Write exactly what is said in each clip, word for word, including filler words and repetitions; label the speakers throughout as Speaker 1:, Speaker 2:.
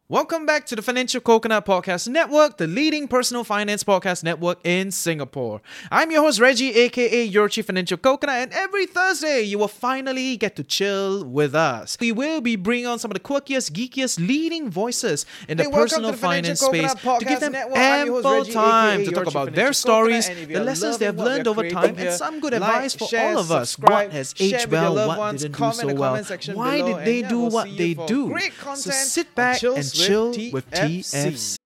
Speaker 1: Welcome back to the Financial Coconut Podcast Network, the leading personal finance podcast network in Singapore. I'm your host Reggie, aka your Chief Financial Coconut, and every Thursday you will finally get to chill with us. We will be bringing on some of the quirkiest, geekiest, leading voices in the
Speaker 2: Hey, welcome
Speaker 1: personal
Speaker 2: to the Financial
Speaker 1: finance space
Speaker 2: Coconut
Speaker 1: to give
Speaker 2: Podcast
Speaker 1: them
Speaker 2: Network. I'm your host,
Speaker 1: ample
Speaker 2: Reggie,
Speaker 1: time
Speaker 2: aka
Speaker 1: to
Speaker 2: your
Speaker 1: talk
Speaker 2: Chief
Speaker 1: about
Speaker 2: Financial
Speaker 1: their stories,
Speaker 2: Coconut, and if
Speaker 1: the
Speaker 2: you're
Speaker 1: lessons they have
Speaker 2: loving what
Speaker 1: learned
Speaker 2: we're
Speaker 1: over
Speaker 2: creating
Speaker 1: time,
Speaker 2: here,
Speaker 1: and some good
Speaker 2: like,
Speaker 1: advice for
Speaker 2: share,
Speaker 1: all of us.
Speaker 2: subscribe,
Speaker 1: What has
Speaker 2: share
Speaker 1: aged
Speaker 2: with your
Speaker 1: well,
Speaker 2: loved
Speaker 1: what
Speaker 2: ones,
Speaker 1: didn't do
Speaker 2: comment
Speaker 1: so
Speaker 2: in the
Speaker 1: well,
Speaker 2: comment section
Speaker 1: why
Speaker 2: below,
Speaker 1: did they
Speaker 2: and yeah,
Speaker 1: do
Speaker 2: we'll
Speaker 1: what
Speaker 2: see you
Speaker 1: they
Speaker 2: for
Speaker 1: do.
Speaker 2: great
Speaker 1: So
Speaker 2: content
Speaker 1: sit
Speaker 2: on
Speaker 1: back
Speaker 2: Chills
Speaker 1: and
Speaker 2: with
Speaker 1: chill
Speaker 2: T
Speaker 1: with
Speaker 2: F
Speaker 1: T
Speaker 2: C.
Speaker 1: F C.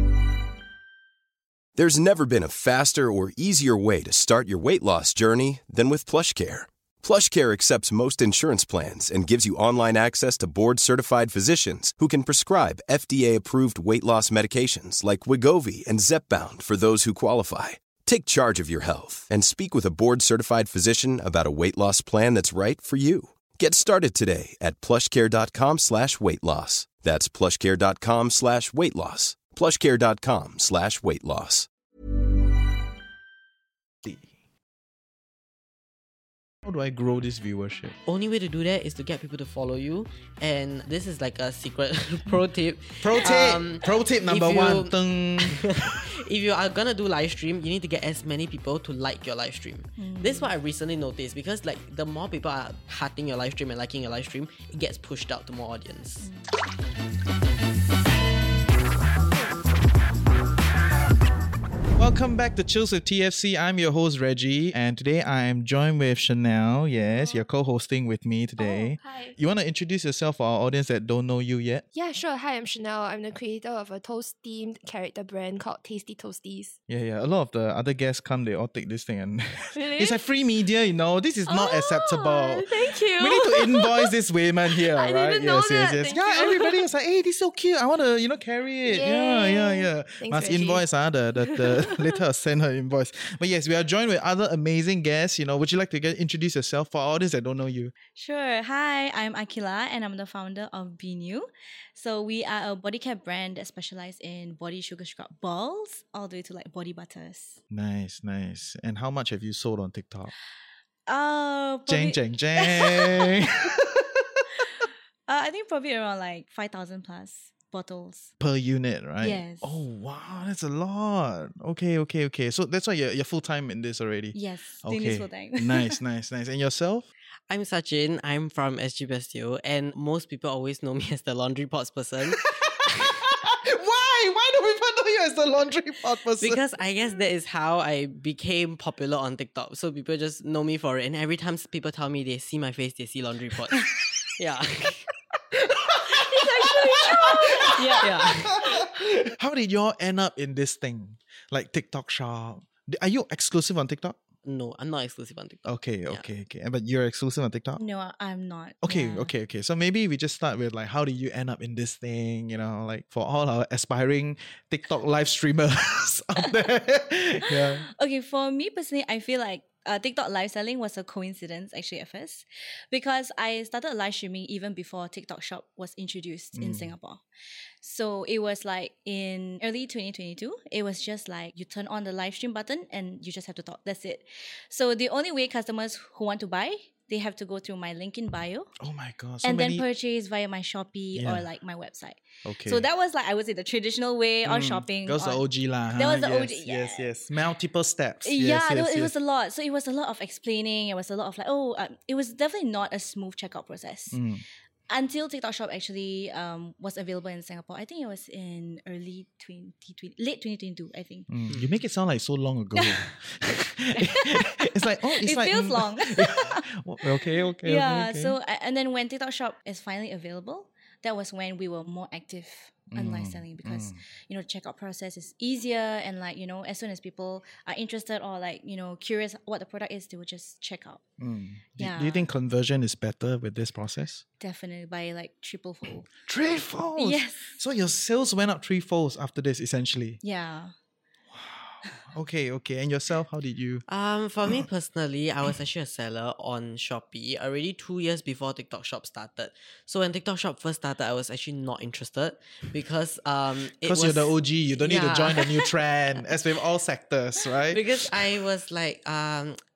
Speaker 3: There's never been a faster or easier way to start your weight loss journey than with PlushCare. PlushCare accepts most insurance plans and gives you online access to board-certified physicians who can prescribe F D A-approved weight loss medications like Wegovy and Zepbound for those who qualify. Take charge of your health and speak with a board-certified physician about a weight loss plan that's right for you. Get started today at plushcare.com slash weight loss. That's plushcare.com slash weight loss. plushcare.com slash weight loss.
Speaker 1: How do I grow this viewership?
Speaker 4: Only way to do that is to get people to follow you, and this is like a secret pro tip.
Speaker 1: Pro tip!
Speaker 4: Um,
Speaker 1: Pro tip number
Speaker 4: if you-
Speaker 1: one. Dun.
Speaker 4: If you are gonna do live stream, you need to get as many people to like your live stream.
Speaker 5: Mm.
Speaker 4: This is what I recently noticed, because like the more people are hearting your live stream and liking your live stream, it gets pushed out to more audience.
Speaker 1: Welcome back to Chills with T F C. I'm your host Reggie, and today I am joined with Chanel. Yes, you're co-hosting with me today.
Speaker 5: Oh, hi.
Speaker 1: You want to introduce yourself for our audience that don't know you yet?
Speaker 5: Yeah, sure. Hi, I'm Chanel. I'm the creator of a toast-themed character brand called Tasty Toasties.
Speaker 1: Yeah, yeah. A lot of the other guests come, they all take this thing, and
Speaker 5: Really?
Speaker 1: it's like free media, you know. This is not
Speaker 5: Oh,
Speaker 1: acceptable.
Speaker 5: Thank you.
Speaker 1: We need to invoice this women here,
Speaker 5: I
Speaker 1: right?
Speaker 5: didn't know
Speaker 1: yes, yes,
Speaker 5: that.
Speaker 1: yes.
Speaker 5: Thank
Speaker 1: yeah,
Speaker 5: you.
Speaker 1: everybody was like, hey, this is so cute. I want to, you know, carry it. Yeah, yeah,
Speaker 5: Yay.
Speaker 1: yeah.
Speaker 5: Thanks,
Speaker 1: Must
Speaker 5: Reggie.
Speaker 1: invoice, ah, the, the, the later I'll send her invoice. But yes, we are joined with other amazing guests. You know, would you like to get introduce yourself for our audience that don't know you?
Speaker 6: Sure. Hi, I'm Akila and I'm the founder of Be New. So we are a body care brand that specializes in body sugar scrub balls all the way to like body butters.
Speaker 1: Nice, nice. And how much have you sold on TikTok?
Speaker 6: Uh,
Speaker 1: Jang,
Speaker 6: probably,
Speaker 1: jang, jang.
Speaker 6: uh, I think probably around like five thousand plus bottles.
Speaker 1: Per unit, right?
Speaker 6: Yes.
Speaker 1: Oh, wow. That's a lot. Okay, okay, okay. So that's why you're, you're full-time in this already?
Speaker 6: Yes, doing this full time.
Speaker 1: nice, nice, nice. And yourself?
Speaker 4: I'm Sachin. I'm from S G Bestio, and most people always know me as the laundry pots person.
Speaker 1: Why? Why do people know you as the laundry pot person?
Speaker 4: Because I guess that is how I became popular on TikTok. So people just know me for it. And every time people tell me they see my face, they see laundry pots. yeah. yeah, yeah.
Speaker 1: How did y'all end up in this thing? Like TikTok shop? Are you exclusive on TikTok?
Speaker 4: No, I'm not exclusive on TikTok.
Speaker 1: Okay,
Speaker 4: Yeah.
Speaker 1: okay, okay. But you're exclusive on TikTok?
Speaker 6: No, I- I'm not.
Speaker 1: Okay,
Speaker 6: Yeah.
Speaker 1: okay, okay. So maybe we just start with like, how did you end up in this thing? You know, like for all our aspiring TikTok live streamers out there. yeah.
Speaker 6: Okay, for me personally, I feel like uh, TikTok live selling was a coincidence actually at first, because I started live streaming even before TikTok Shop was introduced in
Speaker 1: Mm.
Speaker 6: Singapore. So it was like in early twenty twenty-two, it was just like you turn on the live stream button and you just have to talk. That's it. So the only way customers who want to buy, they have to go through my link in bio
Speaker 1: Oh my god. So
Speaker 6: and
Speaker 1: many.
Speaker 6: then purchase via my Shopee
Speaker 1: Yeah.
Speaker 6: or like my website.
Speaker 1: okay.
Speaker 6: So that was like, I would say, the traditional way of
Speaker 1: Mm,
Speaker 6: shopping.
Speaker 1: That was the
Speaker 6: on-
Speaker 1: O G lah.
Speaker 6: That
Speaker 1: huh?
Speaker 6: was the
Speaker 1: yes,
Speaker 6: O G,
Speaker 1: Yes,
Speaker 6: yeah.
Speaker 1: yes. Multiple steps.
Speaker 6: Yeah,
Speaker 1: yes,
Speaker 6: there
Speaker 1: yes,
Speaker 6: was- it
Speaker 1: yes.
Speaker 6: was a lot. So it was a lot of explaining. It was a lot of like, oh, uh, it was definitely not a smooth checkout process.
Speaker 1: Mm.
Speaker 6: Until TikTok Shop actually um, was available in Singapore. I think it was in early twenty twenty, late twenty twenty-two, I think.
Speaker 1: Mm, you make it sound like so long ago. it's like, oh, it's
Speaker 6: It
Speaker 1: like.
Speaker 6: feels
Speaker 1: mm,
Speaker 6: long.
Speaker 1: okay, okay.
Speaker 6: Yeah,
Speaker 1: okay, okay.
Speaker 6: so a- and then when TikTok Shop is finally available, that was when we were more active on live
Speaker 1: Mm,
Speaker 6: selling, because
Speaker 1: mm.
Speaker 6: you know checkout process is easier, and like you know as soon as people are interested or like you know curious what the product is, they will just check out.
Speaker 1: Mm. Do, do you
Speaker 6: Yeah.
Speaker 1: think conversion is better with this process?
Speaker 6: Definitely by like triple fold.
Speaker 1: Three folds.
Speaker 6: Yes.
Speaker 1: So your sales went up three folds after this, essentially.
Speaker 6: Yeah.
Speaker 1: Okay, okay. And yourself, how did you?
Speaker 4: Um, for me personally, I was actually a seller on Shopee already two years before TikTok Shop started. So when TikTok Shop first started, I was actually not interested because um, it
Speaker 1: Because
Speaker 4: was
Speaker 1: you're the O G, you don't need to
Speaker 4: Yeah.
Speaker 1: join the new trend, as with all sectors, right?
Speaker 4: because I was like, um,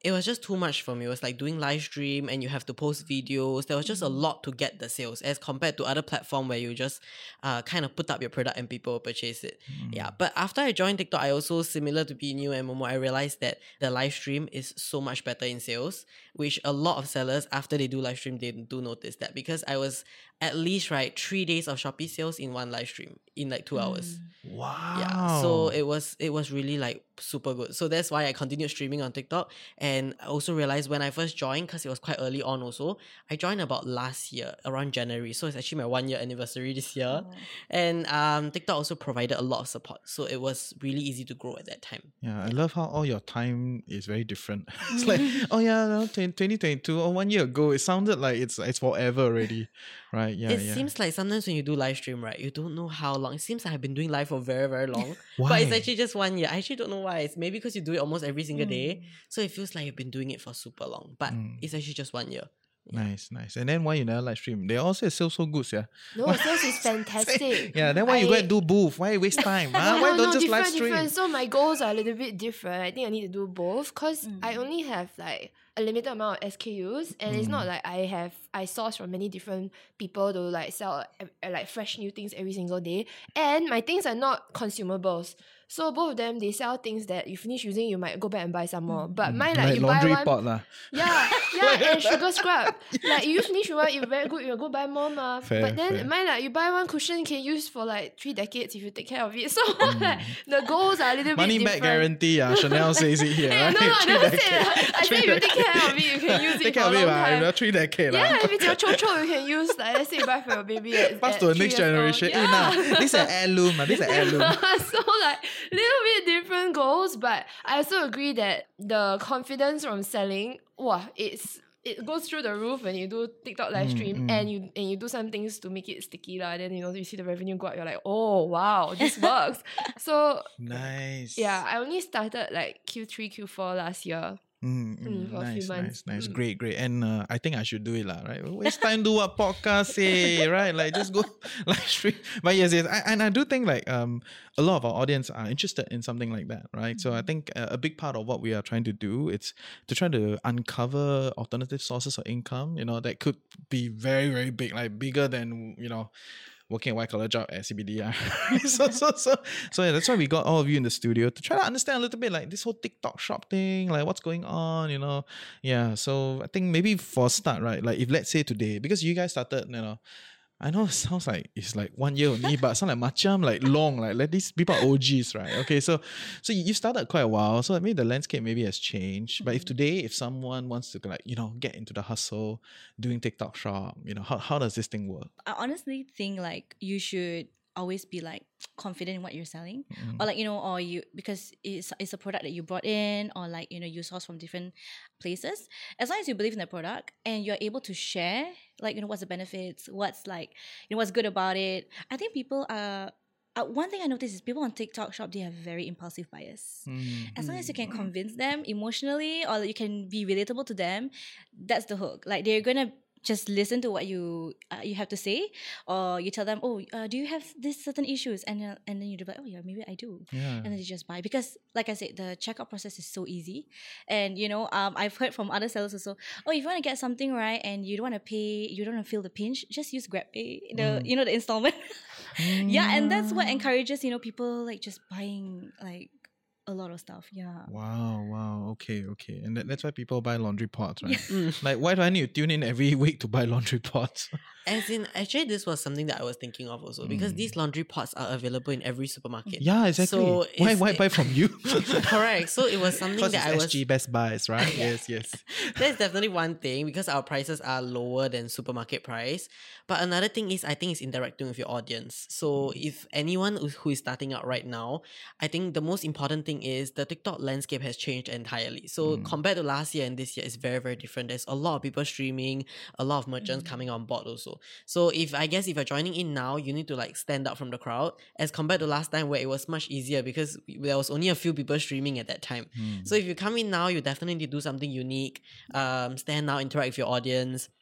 Speaker 4: it was just too much for me. It was like doing live stream and you have to post videos. There was just a lot to get the sales as compared to other platform where you just uh, kind of put up your product and people purchase it. Mm. Yeah. But after I joined TikTok, I also, similar to Binu and Momo, I realized that the live stream is so much better in sales, which a lot of sellers, after they do live stream, they do notice that, because I was at least, right, three days of Shopee sales in one live stream in like two mm. hours.
Speaker 1: Wow.
Speaker 4: Yeah. So it was, it was really like super good. So that's why I continued streaming on TikTok. And I also realized when I first joined, because it was quite early on also, I joined about last year, around January. So it's actually my one year anniversary this year. Oh. And um, TikTok also provided a lot of support. So it was really easy to grow at that time.
Speaker 1: Yeah, I love how all your time is very different. It's like, oh yeah, no, twenty twenty-two or one year ago, it sounded like it's it's forever already, right? Yeah,
Speaker 4: it
Speaker 1: yeah.
Speaker 4: seems like sometimes when you do live stream, right, you don't know how long. It seems like I've been doing live for very, very long.
Speaker 1: Why?
Speaker 4: But it's actually just one year. I actually don't know why. It's maybe because you do it almost every single mm. day. So it feels like you've been doing it for super long. But mm. it's actually just one year.
Speaker 1: Yeah. Nice, nice. And then why you never live stream? They all say sales so good, yeah.
Speaker 5: No, sales is fantastic.
Speaker 1: Yeah, then why I, you go and do both? Why waste time? huh?
Speaker 5: No,
Speaker 1: Why
Speaker 5: no,
Speaker 1: don't just
Speaker 5: different,
Speaker 1: live stream?
Speaker 5: Different. So my goals are a little bit different. I think I need to do both because
Speaker 6: Mm.
Speaker 5: I only have like a limited amount of S K Us, and
Speaker 1: Mm.
Speaker 5: it's not like I have I source from many different people to like sell uh, like fresh new things every single day. And my things are not consumables. So both of them, they sell things that you finish using, you might go back and buy some more. But mine, like,
Speaker 1: Like
Speaker 5: you
Speaker 1: laundry
Speaker 5: buy one,
Speaker 1: pot lah.
Speaker 5: yeah, yeah, and sugar scrub. Like you finish one, it's very good. You go buy more, ma.
Speaker 1: Fair,
Speaker 5: but then
Speaker 1: fair.
Speaker 5: mine, like you buy one cushion, you can use for like three decades if you take care of it. So like, the goals are a little
Speaker 1: Money
Speaker 5: bit
Speaker 1: back
Speaker 5: different.
Speaker 1: guarantee. Uh, Chanel says it here.
Speaker 5: Yeah,
Speaker 1: right?
Speaker 5: no, no, I
Speaker 1: Three
Speaker 5: never
Speaker 1: decades.
Speaker 5: said that. I
Speaker 1: Three
Speaker 5: said if you take
Speaker 1: decades.
Speaker 5: care of it, you can use it
Speaker 1: Take
Speaker 5: for
Speaker 1: care
Speaker 5: a
Speaker 1: of it,
Speaker 5: long
Speaker 1: lah.
Speaker 5: time.
Speaker 1: You know, three decades.
Speaker 5: Yeah,
Speaker 1: lah.
Speaker 5: if it's your chocho, you can use like let's say you buy for your baby at,
Speaker 1: Pass
Speaker 5: at
Speaker 1: to the
Speaker 5: three
Speaker 1: next
Speaker 5: years old.
Speaker 1: generation.
Speaker 5: Yeah.
Speaker 1: Eh, nah, this is an heirloom. ah. This is an heirloom.
Speaker 5: So like little bit different goals, but I also agree that the confidence from selling, wow, it's it goes through the roof when you do TikTok live stream
Speaker 1: Mm, mm.
Speaker 5: and you and you do some things to make it sticky lah. Then you know you see the revenue go up, you're like, oh wow, this works. So
Speaker 1: Nice.
Speaker 5: yeah, I only started like Q three, Q four last year.
Speaker 1: Mm, mm,
Speaker 5: Mm, for a few
Speaker 1: nice,
Speaker 5: months.
Speaker 1: nice, nice.
Speaker 5: Mm.
Speaker 1: Great, great. And uh, I think I should do it, lah. Right? Waste time do what podcast, eh? Right? Like just go live stream. But yes, yes. I, and I do think like um a lot of our audience are interested in something like that, right? So I think uh, a big part of what we are trying to do is to try to uncover alternative sources of income. You know, that could be very, very big, like bigger than you know. Working a white collar job at C B D. Uh. so, so, so, so yeah, that's why we got all of you in the studio to try to understand a little bit like this whole TikTok shop thing, like what's going on, you know. Yeah, so I think maybe for a start, right, like if let's say today, because you guys started, you know, I know it sounds like it's like one year only, but it sounds like macam like long, like, like these people are O Gs, right? Okay, so so you started quite a while, so maybe the landscape maybe has changed. But if today, if someone wants to like, you know, get into the hustle, doing TikTok shop, you know, how, how does this thing work?
Speaker 6: I honestly think like you should always be like confident in what you're selling,
Speaker 1: Mm.
Speaker 6: or like you know, or you because it's it's a product that you brought in, or like you know you source from different places. As long as you believe in the product and you're able to share, like you know what's the benefits, what's like you know what's good about it. I think people are. Uh, one thing I noticed is people on TikTok shop, they have very impulsive buyers.
Speaker 1: Mm.
Speaker 6: As long as you can convince them emotionally, or you can be relatable to them, that's the hook. Like they're gonna just listen to what you uh, you have to say, or you tell them, oh, uh, do you have this certain issues, and uh, and then you're like, oh yeah, maybe I do,
Speaker 1: Yeah.
Speaker 6: and then you just buy, because like I said, the checkout process is so easy. And you know um I've heard from other sellers also, oh, if you want to get something right and you don't want to pay, you don't want to feel the pinch, just use GrabPay, the
Speaker 1: Mm.
Speaker 6: you know the installment. Yeah, and that's what encourages you know people like just buying like a lot of stuff. Yeah.
Speaker 1: Wow, wow. Okay, okay. And that, that's why people buy laundry pots, right?
Speaker 4: Mm.
Speaker 1: Like, why do I need to tune in every week to buy laundry pots?
Speaker 4: As in, actually, this was something that I was thinking of also, because
Speaker 1: Mm.
Speaker 4: these laundry pots are available in every supermarket.
Speaker 1: Yeah, exactly.
Speaker 4: So
Speaker 1: why
Speaker 4: it's-
Speaker 1: why buy from you?
Speaker 4: Correct. So it was something
Speaker 1: Because
Speaker 4: that I
Speaker 1: it's
Speaker 4: was.
Speaker 1: S G Best Buys, right? Yes, yes.
Speaker 4: That's definitely one thing, because our prices are lower than supermarket price. But another thing is, I think it's interacting with your audience. So if anyone who who is starting out right now, I think the most important thing is the TikTok landscape has changed entirely. So
Speaker 1: Mm.
Speaker 4: compared to last year and this year, it's very, very different. There's a lot of people streaming, a lot of merchants
Speaker 6: Mm.
Speaker 4: coming on board also. So if I guess if you're joining in now, you need to like stand out from the crowd, as compared to last time where it was much easier because there was only a few people streaming at that time.
Speaker 1: Mm.
Speaker 4: So if you come in now, you definitely need to do something unique, um, stand out, interact with your audience.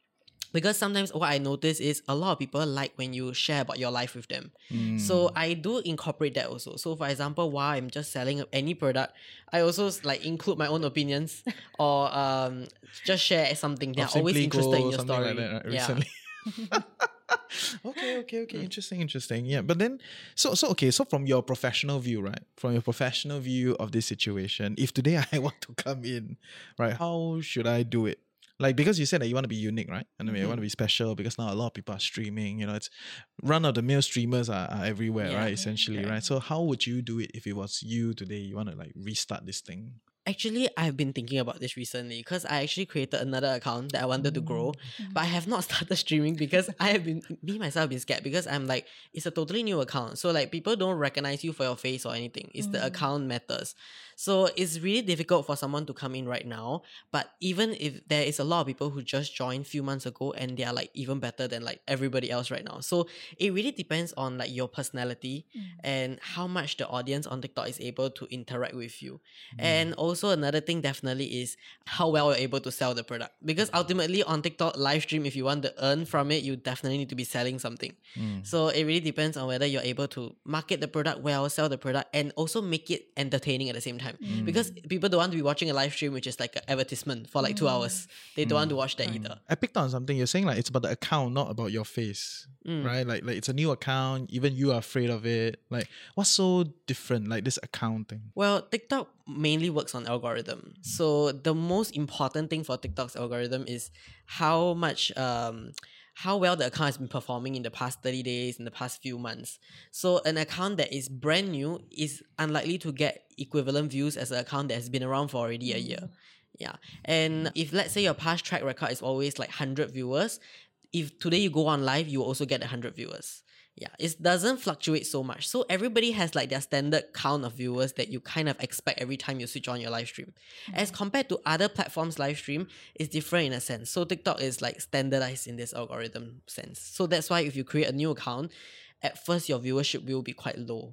Speaker 4: Because sometimes what I notice is a lot of people like when you share about your life with them. So I do incorporate that also. So for example, while I'm just selling any product, I also like include my own opinions or um just share something. They're
Speaker 1: Or
Speaker 4: always
Speaker 1: Simply
Speaker 4: interested
Speaker 1: Go,
Speaker 4: in your
Speaker 1: something
Speaker 4: story.
Speaker 1: like that, right,
Speaker 4: Yeah.
Speaker 1: recently. okay, okay, okay. Interesting, interesting. Yeah, but then, so, so okay. So from your professional view, right? From your professional view of this situation, if today I want to come in, right? How should I do it? Like, because you said that you want to be unique, right? And I mean, you want to be special because now a lot of people are streaming. You know, it's run of the mill streamers are, are everywhere,
Speaker 4: Yeah.
Speaker 1: right? Essentially, right? So how would you do it if it was you today? You want to like restart this thing?
Speaker 4: Actually, I've been thinking about this recently because I actually created another account that I wanted to grow, but I have not started streaming because I have been, me myself, have been scared because I'm like, it's a totally new account. So, like, people don't recognize you for your face or anything. It's the account matters. So, it's really difficult for someone to come in right now. But even if there is a lot of people who just joined few months ago and they are like even better than like everybody else right now. So, it really depends on like your personality and how much the audience on TikTok is able to interact with you. And also, another thing definitely is how well you're able to sell the product. Because ultimately on TikTok live stream, if you want to earn from it, you definitely need to be selling something. So it really depends on whether you're able to market the product well, sell the product, and also make it entertaining at the same time. Because people don't want to be watching a live stream which is like an advertisement for like two hours. They don't want to watch that either.
Speaker 1: I picked on something. You're saying like it's about the account, not about your face, right? Like, like it's a new account. Even you are afraid of it. Like, what's so different? Like this account thing.
Speaker 4: Well, TikTok mainly works on algorithm. So the most important thing for TikTok's algorithm is how much um how well the account has been performing in the past thirty days, in the past few months. So an account that is brand new is unlikely to get equivalent views as an account that has been around for already a year. Yeah. And if let's say your past track record is always like one hundred viewers, if today you go on live, you will also get one hundred viewers. Yeah, it doesn't fluctuate so much. So everybody has like their standard count of viewers that you kind of expect every time you switch on your live stream. As compared to other platforms live stream, it's different in a sense. So TikTok is like standardized in this algorithm sense. So that's why if you create a new account, at first your viewership will be quite low.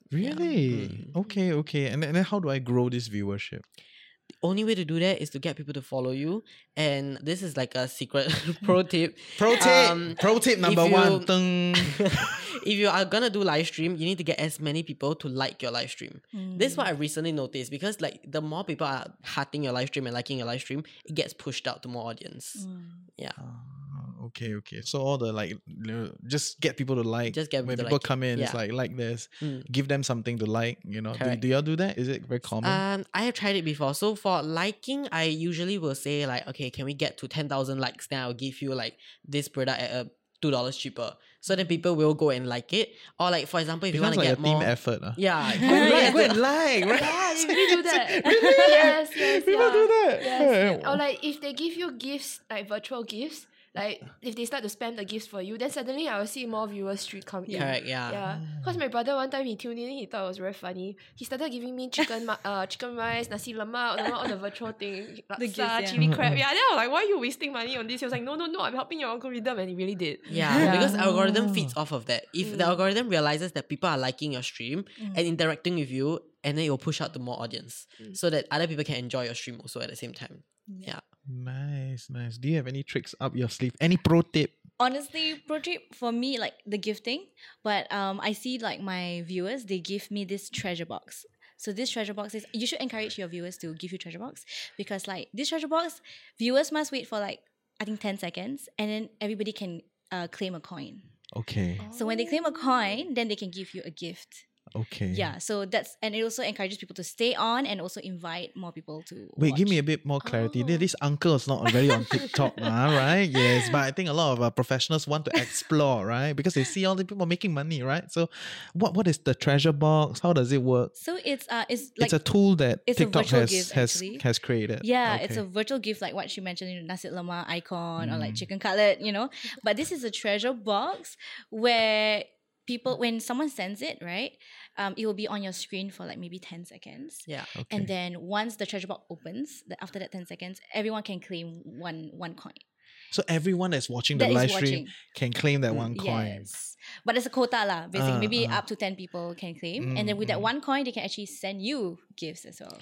Speaker 1: Really? Okay, okay. And then, and then how do I grow this viewership?
Speaker 4: Only way to do that is to get people to follow you. And this is like a secret pro tip.
Speaker 1: Pro tip.
Speaker 4: Um,
Speaker 1: Pro tip number
Speaker 4: you-
Speaker 1: one. Ding.
Speaker 4: If you are gonna do live stream, you need to get as many people to like your live stream. This is what I recently noticed because like the more people are hearting your live stream and liking your live stream, it gets pushed out to more audience. Yeah.
Speaker 1: Ah, okay, okay. So all the like, you know, just get people to like.
Speaker 4: Just get
Speaker 1: when
Speaker 4: people to
Speaker 1: people
Speaker 4: like.
Speaker 1: come in, it's
Speaker 4: Yeah.
Speaker 1: like like this.
Speaker 4: Mm.
Speaker 1: Give them something to like. You know, do,
Speaker 4: Correct.
Speaker 1: do y'all do that? Is it very common?
Speaker 4: Um, I have tried it before. So for liking, I usually will say like, okay, can we get to ten thousand likes? Then I'll give you like this product at a two dollars cheaper. So then people will go and like it. Or like for example, if
Speaker 1: Becomes
Speaker 4: you want to
Speaker 1: like
Speaker 4: get
Speaker 1: a team
Speaker 4: more,
Speaker 1: effort. Uh.
Speaker 4: yeah,
Speaker 1: Go and like, go and like, right?
Speaker 5: Yeah, they really do that. Yes, yes,
Speaker 1: People
Speaker 5: yeah.
Speaker 1: do that.
Speaker 5: Yes.
Speaker 1: Yeah.
Speaker 5: Or like if they give you gifts, like virtual gifts, like if they start to spam the gifts for you, then suddenly I will see more viewers street come in.
Speaker 4: correct, yeah.
Speaker 5: Yeah, because my brother one time he tuned in, he thought it was very funny. He started giving me chicken, ma- uh, chicken rice, nasi lemak, you know, all the virtual thing, laksa,
Speaker 6: gifts, yeah.
Speaker 5: chili crab. Yeah, then I was like, why are you wasting money on this? He was like, no, no, no, I'm helping your algorithm, and he really did.
Speaker 4: Yeah,
Speaker 5: Yeah.
Speaker 4: because algorithm feeds off of that. If
Speaker 5: Mm.
Speaker 4: the algorithm realizes that people are liking your stream and interacting with you, and then it will push out to more audience
Speaker 5: Mm.
Speaker 4: so that other people can enjoy your stream also at the same time. Yeah.
Speaker 1: Nice, nice. Do you have any tricks up your sleeve? Any pro tip?
Speaker 6: Honestly, pro tip for me, like the gifting, but um, I see like my viewers, they give me this treasure box. So this treasure box is, you should encourage your viewers to give you treasure box because like this treasure box, viewers must wait for like, I think ten seconds and then everybody can uh, claim a coin.
Speaker 1: Okay,
Speaker 6: So when they claim a coin, then they can give you a gift.
Speaker 1: okay.
Speaker 6: Yeah, so that's, and it also encourages people to stay on and also invite more people to
Speaker 1: Wait, give
Speaker 6: watch.
Speaker 1: me a bit more clarity.
Speaker 5: Oh.
Speaker 1: This uncle is not already on TikTok, ah, right? Yes, but I think a lot of uh, professionals want to explore, right? Because they see all the people making money, right? So, what what is the treasure box? How does it work?
Speaker 6: So it's uh, it's like
Speaker 1: it's a tool that
Speaker 6: it's a
Speaker 1: TikTok
Speaker 6: virtual
Speaker 1: has
Speaker 6: gift,
Speaker 1: has
Speaker 6: actually.
Speaker 1: has created.
Speaker 6: Yeah, it's
Speaker 1: Okay.
Speaker 6: a virtual gift like what she mentioned, you know, nasi lemak icon or
Speaker 1: Mm.
Speaker 6: like chicken cutlet, you know. But this is a treasure box where people, when someone sends it, right, um, it will be on your screen for like maybe ten seconds.
Speaker 4: Yeah.
Speaker 1: Okay.
Speaker 6: And then once the treasure box opens, the, after that ten seconds, everyone can claim one one coin.
Speaker 1: So everyone that's watching the
Speaker 6: That is
Speaker 1: live stream
Speaker 6: watching.
Speaker 1: can claim that one coin.
Speaker 6: Yes. But it's a quota lah, basically.
Speaker 1: Ah,
Speaker 6: Maybe
Speaker 1: ah.
Speaker 6: up to ten people can claim.
Speaker 1: Mm,
Speaker 6: and then with that
Speaker 1: mm.
Speaker 6: one coin, they can actually send you gifts as well.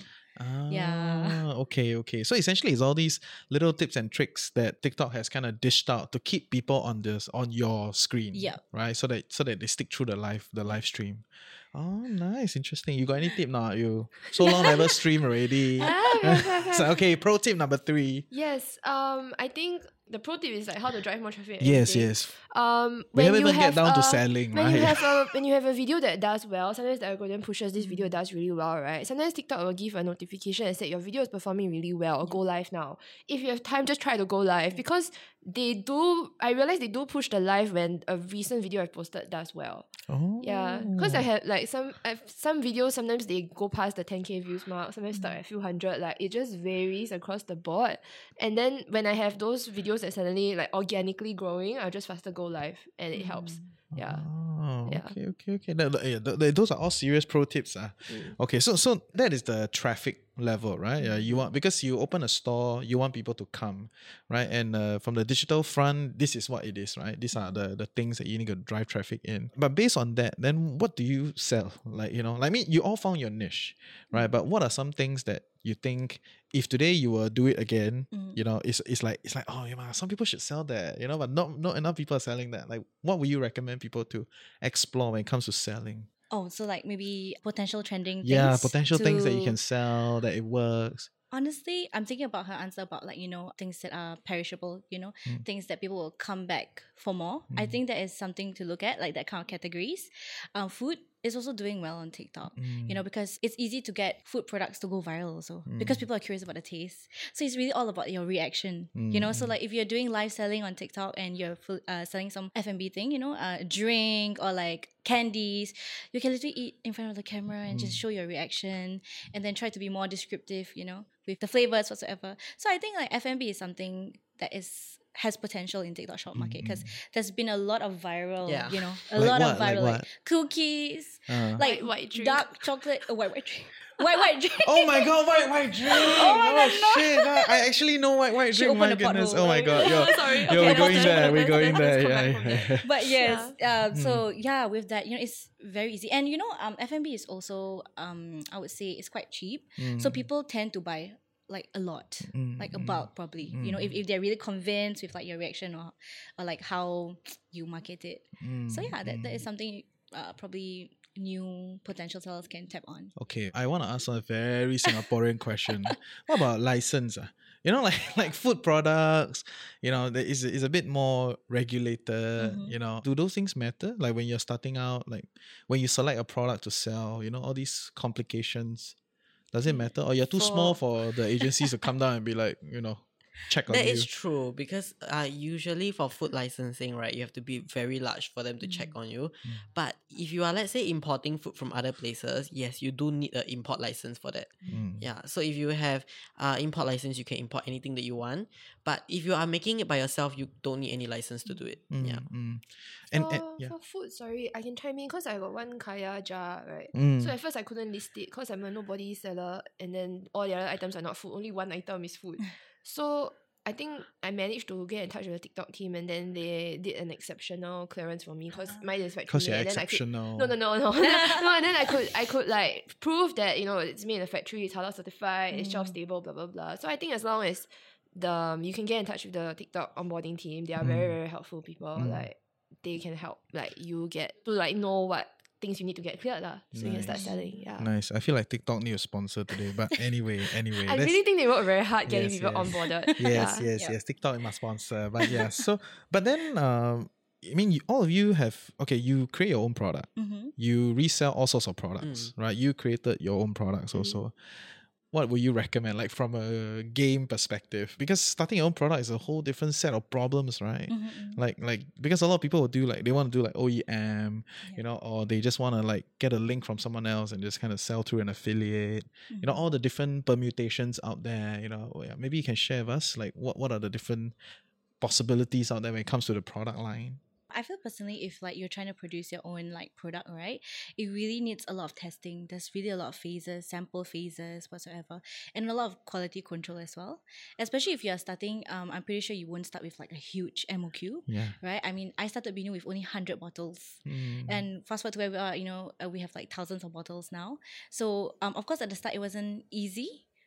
Speaker 6: Yeah.
Speaker 1: Okay, okay. So essentially, it's all these little tips and tricks that TikTok has kind of dished out to keep people on this on your screen.
Speaker 6: Yeah.
Speaker 1: Right. So that so that they stick through the live the live stream. Oh, nice, interesting. You got any tip now? You so long never stream already.
Speaker 5: Ah, have, have, have.
Speaker 1: So okay, pro tip number three.
Speaker 5: Yes. Um, I think the pro tip is like how to drive more traffic. and
Speaker 1: Yes,
Speaker 5: everything.
Speaker 1: yes.
Speaker 5: Um,
Speaker 1: We
Speaker 5: when
Speaker 1: haven't
Speaker 5: you
Speaker 1: even get
Speaker 5: have
Speaker 1: down to
Speaker 5: a-
Speaker 1: selling,
Speaker 5: when you
Speaker 1: right?
Speaker 5: have a when you have a video that does well, sometimes the algorithm pushes this video does really well, right? Sometimes TikTok will give a notification and say your video is performing really well or go live now. If you have time, just try to go live because they do. I realize they do push the live when a recent video I posted does well.
Speaker 1: Oh.
Speaker 5: Yeah, because I had like some I've, some videos. Sometimes they go past the ten K views mark. Sometimes start at a few hundred. Like it just varies across the board. And then when I have those videos that suddenly like organically growing, I'll just faster go live, and it helps. Yeah.
Speaker 1: Oh,
Speaker 5: Yeah.
Speaker 1: okay, okay, okay. No, no, yeah, th- th- those are all serious pro tips. Ah. Okay, so so that is the traffic level, right? Yeah, you want because you open a store, you want people to come, right? And uh, from the digital front, this is what it is, right? These are the the things that you need to drive traffic in. But based on that, then what do you sell? Like you know, like I mean, you all found your niche, right? But what are some things that you think if today you will do it again, you know, it's it's like it's like oh yeah, some people should sell that, you know, but not not enough people are selling that. Like, what would you recommend people to explore when it comes to selling?
Speaker 6: Oh, so like maybe potential trending things.
Speaker 1: Yeah, potential things that you
Speaker 6: to-
Speaker 1: can sell that it works.
Speaker 6: Honestly, I'm thinking about her answer about like, you know, things that are perishable, you know,
Speaker 1: Mm.
Speaker 6: things that people will come back for more. I think that is something to look at, like that kind of categories. Um, food is also doing well on TikTok,
Speaker 1: Mm.
Speaker 6: you know, because it's easy to get food products to go viral also because people are curious about the taste. So it's really all about your reaction, you know. So like if you're doing live selling on TikTok and you're fu- uh, selling some F and B thing, you know, a drink or like candies, you can literally eat in front of the camera and just show your reaction and then try to be more descriptive, you know, with the flavors whatsoever. So I think like F and B is something that is has potential in TikTok shop market because there's been a lot of viral,
Speaker 4: Yeah.
Speaker 6: you know, a
Speaker 1: Like
Speaker 6: lot
Speaker 1: what?
Speaker 6: of
Speaker 1: Like
Speaker 6: viral like,
Speaker 1: what?
Speaker 6: cookies,
Speaker 1: Uh.
Speaker 6: like
Speaker 5: White- white drink.
Speaker 6: dark chocolate, oh, white white drink, white white drink.
Speaker 1: Oh my god, white white drink! Oh,
Speaker 6: my God, no.
Speaker 1: shit! I I actually know white white
Speaker 6: She
Speaker 1: drink. My
Speaker 6: opened a
Speaker 1: goodness!
Speaker 6: pothole.
Speaker 1: Oh my god! Yo,
Speaker 5: Sorry.
Speaker 1: yo,
Speaker 5: Okay,
Speaker 1: we're
Speaker 5: that's
Speaker 1: going
Speaker 5: the-
Speaker 1: there. We're
Speaker 5: that's-
Speaker 1: going
Speaker 5: let's
Speaker 1: there.
Speaker 5: come
Speaker 1: Yeah,
Speaker 5: back from
Speaker 1: yeah,
Speaker 5: there.
Speaker 1: yeah.
Speaker 6: But yes, um, so yeah, with that, you know, it's very easy, and you know, um, F and B is also, um, I would say, it's quite cheap, so people tend to buy like a lot, like a bulk probably. You know, if, if they're really convinced with like your reaction or or like how you market it. So yeah, that, that is something uh, probably new potential sellers can tap on.
Speaker 1: Okay, I want to ask a very Singaporean question. What about license? ah? You know, like like food products. You know, there is is a bit more regulated. You know, do those things matter? Like when you're starting out, like when you select a product to sell. You know, all these complications. Does it matter, or you're too small for the agencies to come down and be like, you know, check on
Speaker 4: That
Speaker 1: you?
Speaker 4: is true because uh, usually for food licensing, right, you have to be very large for them to check on you. But if you are, let's say, importing food from other places, yes, you do need an import license for that. Yeah. So if you have uh import license, you can import anything that you want. But if you are making it by yourself, you don't need any license to do it. Yeah.
Speaker 1: Mm. And,
Speaker 5: for,
Speaker 1: and yeah.
Speaker 5: for food, sorry, I can chime in because I got one kaya jar, right?
Speaker 1: Mm.
Speaker 5: So at first I couldn't list it because I'm a nobody seller, and then all the other items are not food. Only one item is food. So I think I managed to get in touch with the TikTok team, and then they did an exceptional clearance for me because mine is factory
Speaker 1: Because
Speaker 5: made,
Speaker 1: you're
Speaker 5: and then I could
Speaker 1: exceptional.
Speaker 5: no, no, no, no, no. And then I could, I could like prove that you know it's made in a factory, it's halal certified, it's shelf stable, blah blah blah. So I think as long as the um, you can get in touch with the TikTok onboarding team, they are very very helpful people. Like they can help, like you get to like know what things you need to get cleared lah, so you can start
Speaker 1: Nice.
Speaker 5: selling. Yeah.
Speaker 1: Nice. I feel like TikTok need a sponsor today. But anyway, anyway.
Speaker 5: I
Speaker 1: let's-
Speaker 5: really think they work very hard getting
Speaker 1: Yes,
Speaker 5: people
Speaker 1: yes.
Speaker 5: onboarded.
Speaker 1: yes,
Speaker 5: yeah.
Speaker 1: yes,
Speaker 6: Yeah.
Speaker 1: yes. TikTok must sponsor. But yeah, so but then um I mean you, all of you have okay, you create your own product.
Speaker 6: Mm-hmm.
Speaker 1: You resell all sorts of products, right? You created your own products also. What would you recommend, like from a game perspective? Because starting your own product is a whole different set of problems, right? Like, like because a lot of people will do like they want to do like O E M, you know, or they just want to like get a link from someone else and just kind of sell through an affiliate. You know, all the different permutations out there. You know, yeah, maybe you can share with us like what what are the different possibilities out there when it comes to the product line.
Speaker 6: I feel personally, if like you're trying to produce your own like product, right, it really needs a lot of testing. There's really a lot of phases, sample phases, whatsoever, and a lot of quality control as well. Especially if you're starting, um, I'm pretty sure you won't start with like a huge M O Q,
Speaker 1: Yeah.
Speaker 6: right? I mean, I started Binu with only one hundred bottles,
Speaker 1: Mm.
Speaker 6: and fast forward to where we are, you know, uh, we have like thousands of bottles now. So, um, of course, at the start it wasn't easy.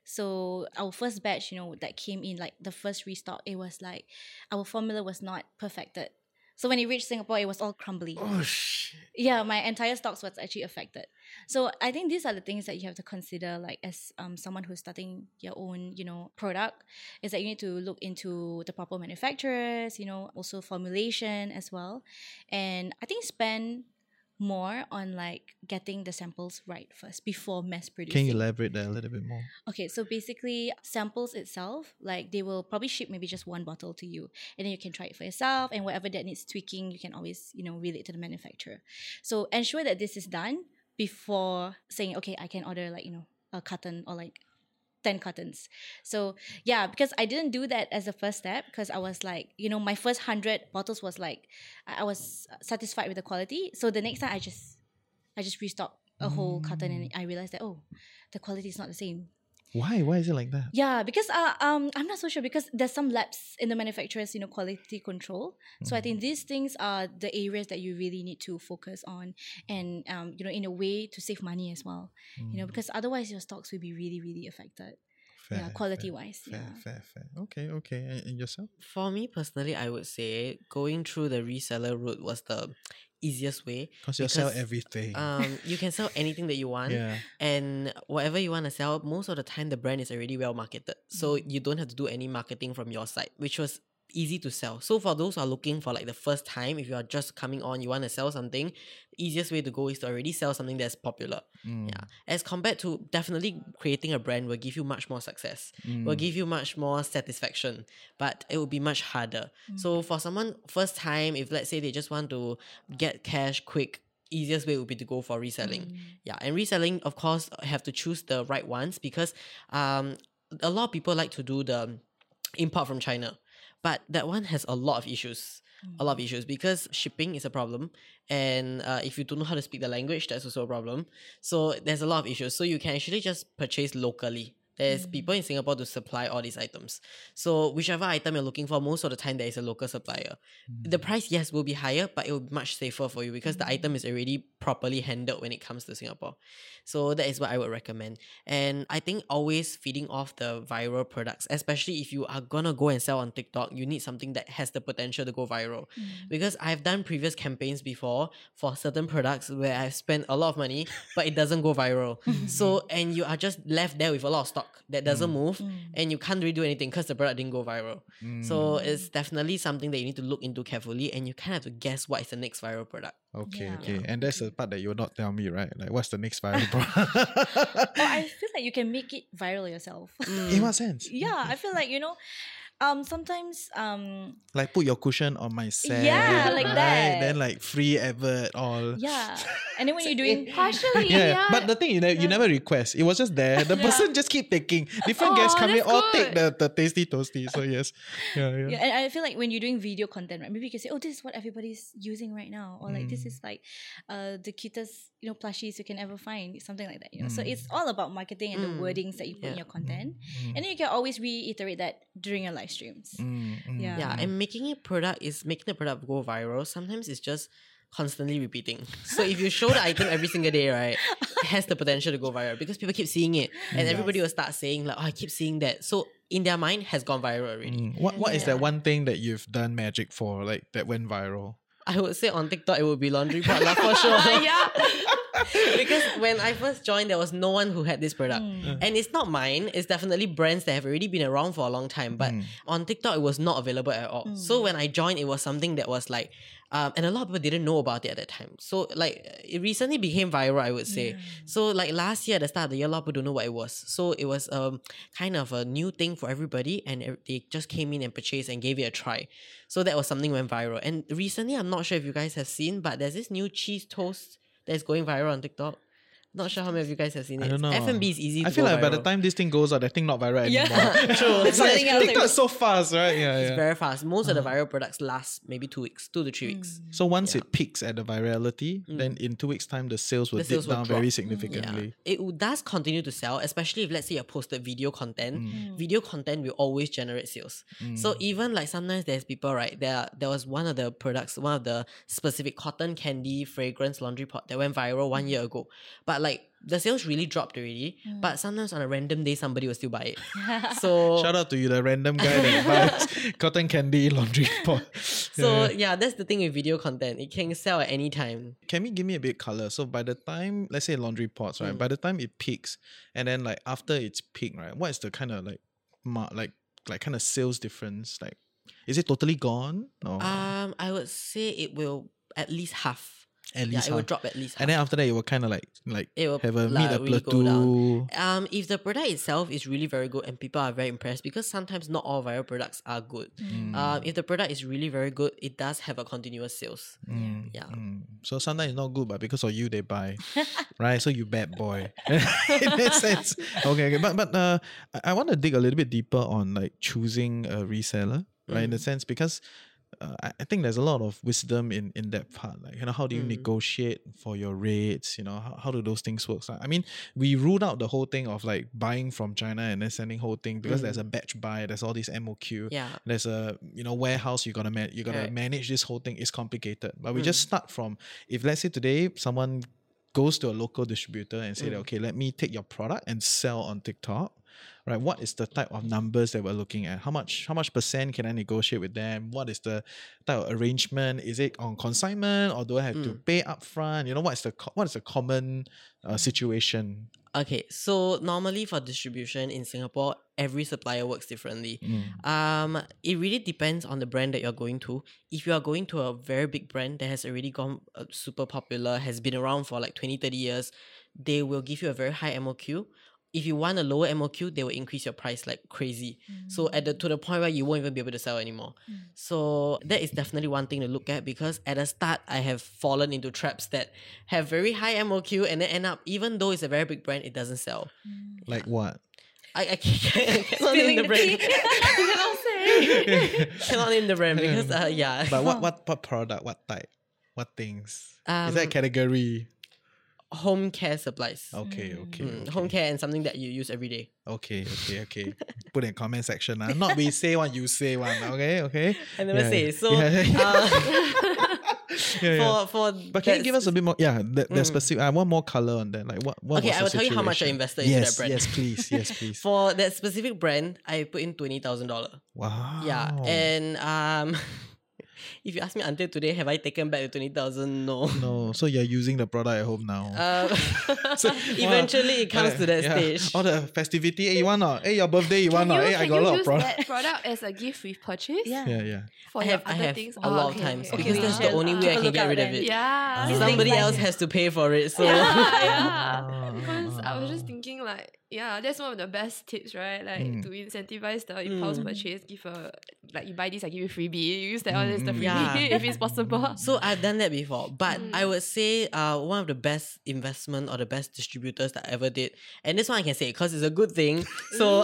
Speaker 6: So our first batch, you know, that came in, like the first restock, it was like our formula was not perfected. So when it reached Singapore, it was all crumbly.
Speaker 1: Oh shit.
Speaker 6: Yeah, my entire stocks was actually affected. So I think these are the things that you have to consider, like as um someone who's starting your own, you know, product, is that you need to look into the proper manufacturers, you know, also formulation as well. And I think spend more on like getting the samples right first before mass producing.
Speaker 1: Can you elaborate that a little bit more?
Speaker 6: Okay, so basically samples itself, like they will probably ship maybe just one bottle to you, and then you can try it for yourself, and whatever that needs tweaking, you can always, you know, relate to the manufacturer. So ensure that this is done before saying, okay, I can order like, you know, a carton or like ten cartons. So yeah, because I didn't do that as a first step, because I was like, you know, my first hundred bottles was like, I I was satisfied with the quality. So the next time I just, I just restocked a whole carton, and I realized that, oh, the quality is not the same.
Speaker 1: Why? Why is it like that?
Speaker 6: Yeah, because uh, um, I'm not so sure, because there's some lapse in the manufacturer's, you know, quality control. So I think these things are the areas that you really need to focus on, and um, you know, in a way to save money as well. You know, because otherwise your stocks will be really, really affected.
Speaker 1: Fair,
Speaker 6: yeah, quality
Speaker 1: fair,
Speaker 6: wise.
Speaker 1: Fair,
Speaker 6: Yeah.
Speaker 1: fair, fair. Okay, okay. And, and yourself?
Speaker 4: For me personally, I would say going through the reseller route was the easiest way.
Speaker 1: Because you sell everything.
Speaker 4: Um, you can sell anything that you want,
Speaker 1: Yeah.
Speaker 4: and whatever you want to sell, most of the time the brand is already well marketed, so you don't have to do any marketing from your side, which was easy to sell. So for those who are looking for like the first time, if you are just coming on, you want to sell something, the easiest way to go is to already sell something that's popular.
Speaker 1: Mm.
Speaker 4: Yeah, as compared to definitely creating a brand will give you much more success,
Speaker 1: Mm.
Speaker 4: will give you much more satisfaction, but it will be much harder. So for someone first time, if let's say they just want to get cash quick, easiest way would be to go for reselling. Yeah, and reselling, of course, have to choose the right ones, because um a lot of people like to do the import from China, but that one has a lot of issues. A lot of issues because shipping is a problem, and uh, if you don't know how to speak the language, that's also a problem. So there's a lot of issues. So you can actually just purchase locally. There's people in Singapore to supply all these items. So whichever item you're looking for, most of the time there is a local supplier. The price, yes, will be higher, but it will be much safer for you because the item is already properly handled when it comes to Singapore. So that is what I would recommend. And I think always feeding off the viral products, especially if you are gonna go and sell on TikTok, you need something that has the potential to go viral. Because I've done previous campaigns before for certain products where I've spent a lot of money, but it doesn't go viral. So, and you are just left there with a lot of stock that doesn't move, and you can't really do anything because the product didn't go viral. So it's definitely something that you need to look into carefully, and you kind of have to guess what is the next viral product.
Speaker 1: Okay,
Speaker 6: Yeah.
Speaker 1: okay. And that's the part that you'll not tell me, right? Like, what's the next viral product?
Speaker 6: Or I feel like you can make it viral yourself.
Speaker 1: In what sense?
Speaker 6: Yeah, I feel like, you know, um, sometimes um,
Speaker 1: Like, put your cushion on my set.
Speaker 6: Yeah, like
Speaker 1: right?
Speaker 6: that.
Speaker 1: Then, like, free advert, all.
Speaker 6: yeah, and then when you're doing
Speaker 5: Partially,
Speaker 1: Yeah,
Speaker 5: yeah.
Speaker 1: but the thing you know, you never request. It was just there. The person just keep taking. Different
Speaker 5: Oh,
Speaker 1: guests come in,
Speaker 5: that's
Speaker 1: all take the,
Speaker 5: good.
Speaker 1: the tasty toasty. So yes, yeah, yeah.
Speaker 6: Yeah, and I feel like when you're doing video content, right? Maybe you can say, "Oh, this is what everybody's using right now," or like, "This is like, uh, the cutest, you know, plushies you can ever find," something like that. You know, so it's all about marketing and the wordings that you put in
Speaker 4: Yeah.
Speaker 6: your content, and then you can always reiterate that during your live streams.
Speaker 1: Mm, mm.
Speaker 6: Yeah.
Speaker 4: Yeah, and making a product is making the product go viral. Sometimes it's just constantly repeating. So if you show the item every single day, right, it has the potential to go viral because people keep seeing it, and everybody will start saying like, "Oh, I keep seeing that." So in their mind, has gone viral already.
Speaker 1: Mm. What What is that one thing that you've done magic for, like that went viral?
Speaker 4: I would say on TikTok it would be laundry pot lah for sure.
Speaker 5: yeah.
Speaker 4: Because when I first joined, there was no one who had this product. And it's not mine. It's definitely brands that have already been around for a long time. But on TikTok, it was not available at all. So when I joined, it was something that was like, um, and a lot of people didn't know about it at that time. So like, it recently became viral, I would say. So like last year, at the start of the year, a lot of people don't know what it was. So it was um kind of a new thing for everybody. And ev- they just came in and purchased and gave it a try. So that was something went viral. And recently, I'm not sure if you guys have seen, but there's this new cheese toast that's going viral on TikTok. Not sure how many of you guys have seen it.
Speaker 1: I don't know.
Speaker 4: F and B is easy to
Speaker 1: I feel
Speaker 4: go
Speaker 1: like by the
Speaker 4: viral.
Speaker 1: time this thing goes out, that thing not viral
Speaker 6: Yeah.
Speaker 1: anymore.
Speaker 4: True.
Speaker 1: It's like
Speaker 6: Something else that
Speaker 1: TikTok's so fast, right? Yeah,
Speaker 4: It's
Speaker 1: yeah.
Speaker 4: very fast. Most of the viral products last maybe two weeks, two to three weeks.
Speaker 1: So once it peaks at the virality, then in two weeks' time, the sales will
Speaker 4: The
Speaker 1: dip
Speaker 4: sales will
Speaker 1: down
Speaker 4: drop.
Speaker 1: very
Speaker 4: Yeah.
Speaker 1: significantly.
Speaker 4: It w- does continue to sell, especially if let's say you posted video content. Video content will always generate sales. So even like sometimes there's people, right? There there was one of the products, one of the specific cotton candy fragrance laundry pot that went viral one year ago. But like the sales really dropped already, mm. but sometimes on a random day somebody will still buy it. So
Speaker 1: shout out to you, the random guy that buys cotton candy laundry pot.
Speaker 4: So yeah. yeah, that's the thing with video content. It can sell at any time.
Speaker 1: Can we give me a bit color? So by the time, let's say laundry pots, right? Mm. By the time it peaks, and then like after it's peak, right? What is the kind of like, ma- like like kind of sales difference? Like, is it totally gone? Or?
Speaker 4: Um, I would say it will at least half.
Speaker 1: At least
Speaker 4: yeah, it will drop at least half.
Speaker 1: And then after that, it will kind of like like
Speaker 4: it will
Speaker 1: have a
Speaker 4: like,
Speaker 1: meet a
Speaker 4: really
Speaker 1: plateau.
Speaker 4: Um, if the product itself is really very good and people are very impressed, because sometimes not all viral products are good.
Speaker 1: Mm.
Speaker 4: Um, if the product is really very good, it does have a continuous sales.
Speaker 1: Mm.
Speaker 4: Yeah.
Speaker 1: Mm. So sometimes it's not good, but because of you, they buy, right? So you bad boy. In that sense, okay, okay. But but uh, I, I want to dig a little bit deeper on like choosing a reseller, right? Mm. In the sense because. Uh, I, I think there's a lot of wisdom in, in that part. Like, you know, how do you mm. negotiate for your rates? You know, how, how do those things work? So, I mean, we ruled out the whole thing of like buying from China and then sending whole thing because mm. there's a batch buy, there's all these M O Q,
Speaker 4: yeah.
Speaker 1: there's a you know warehouse you gotta man- you gotta right. manage this whole thing. It's complicated. But we mm. just start from if let's say today someone goes to a local distributor and say, mm. that, okay, let me take your product and sell on TikTok. Right, what is the type of numbers that we're looking at? How much how much percent can I negotiate with them? What is the type of arrangement? Is it on consignment or do I have mm. to pay upfront? You know, what is the co- what is the common uh, situation?
Speaker 4: Okay, so normally for distribution in Singapore, every supplier works differently. Mm. Um, it really depends on the brand that you're going to. If you are going to a very big brand that has already gone uh, super popular, has been around for like twenty, thirty years, they will give you a very high M O Q. If you want a lower M O Q, they will increase your price like crazy. Mm. So at the to the point where you won't even be able to sell anymore. Mm. So that is definitely one thing to look at, because at the start, I have fallen into traps that have very high M O Q and then end up, even though it's a very big brand, it doesn't sell.
Speaker 1: Mm. Like yeah. what?
Speaker 4: I, I, can't, I cannot name the brand. You cannot say. Cannot name the brand because, uh, yeah.
Speaker 1: But what, what, what product, what type, what things? Um, is that a category?
Speaker 4: Home care supplies.
Speaker 1: Okay, okay,
Speaker 4: mm,
Speaker 1: okay.
Speaker 4: Home care and something that you use every day.
Speaker 1: Okay, okay, okay. Put in comment section. Uh. Not we say one, you say one. Okay, okay.
Speaker 4: I never
Speaker 1: yeah,
Speaker 4: say. So,
Speaker 1: yeah, yeah.
Speaker 4: Uh,
Speaker 1: yeah, yeah.
Speaker 4: for for.
Speaker 1: But can you give us a bit more? Yeah, that, that mm. specific. I want more color on that. Like what? what
Speaker 4: okay,
Speaker 1: was
Speaker 4: I will
Speaker 1: the
Speaker 4: tell you how much I invested
Speaker 1: yes,
Speaker 4: into that brand.
Speaker 1: Yes, please. Yes, please.
Speaker 4: For that specific brand, I put in twenty thousand dollars.
Speaker 1: Wow.
Speaker 4: Yeah, and um. If you ask me until today, have I taken back the twenty thousand? No.
Speaker 1: No. So you're using the product at home now.
Speaker 4: Um, so eventually it comes uh, to that yeah. stage.
Speaker 1: All the festivity, hey, you want not? Hey, your birthday, you want
Speaker 5: not?
Speaker 1: Hey, I got a lot of product.
Speaker 5: Can you use that product as a gift with purchase?
Speaker 1: Yeah, yeah. yeah.
Speaker 5: For
Speaker 4: I have,
Speaker 5: other
Speaker 4: I have
Speaker 5: things?
Speaker 4: a
Speaker 5: oh,
Speaker 4: lot
Speaker 5: okay,
Speaker 4: of times
Speaker 5: okay,
Speaker 4: because
Speaker 5: okay.
Speaker 4: that's the only way I can get rid of it.
Speaker 5: Yeah.
Speaker 4: Uh, Somebody else has to pay for it. So
Speaker 5: yeah, yeah. Because I was just thinking like, yeah, that's one of the best tips, right? Like mm. to incentivize the impulse mm. purchase, give a like you buy this, I give you freebie. You use that one as the freebie
Speaker 4: yeah.
Speaker 5: if it's possible.
Speaker 4: So I've done that before, but mm. I would say uh one of the best investment or the best distributors that I ever did, and this one I can say because it's a good thing. So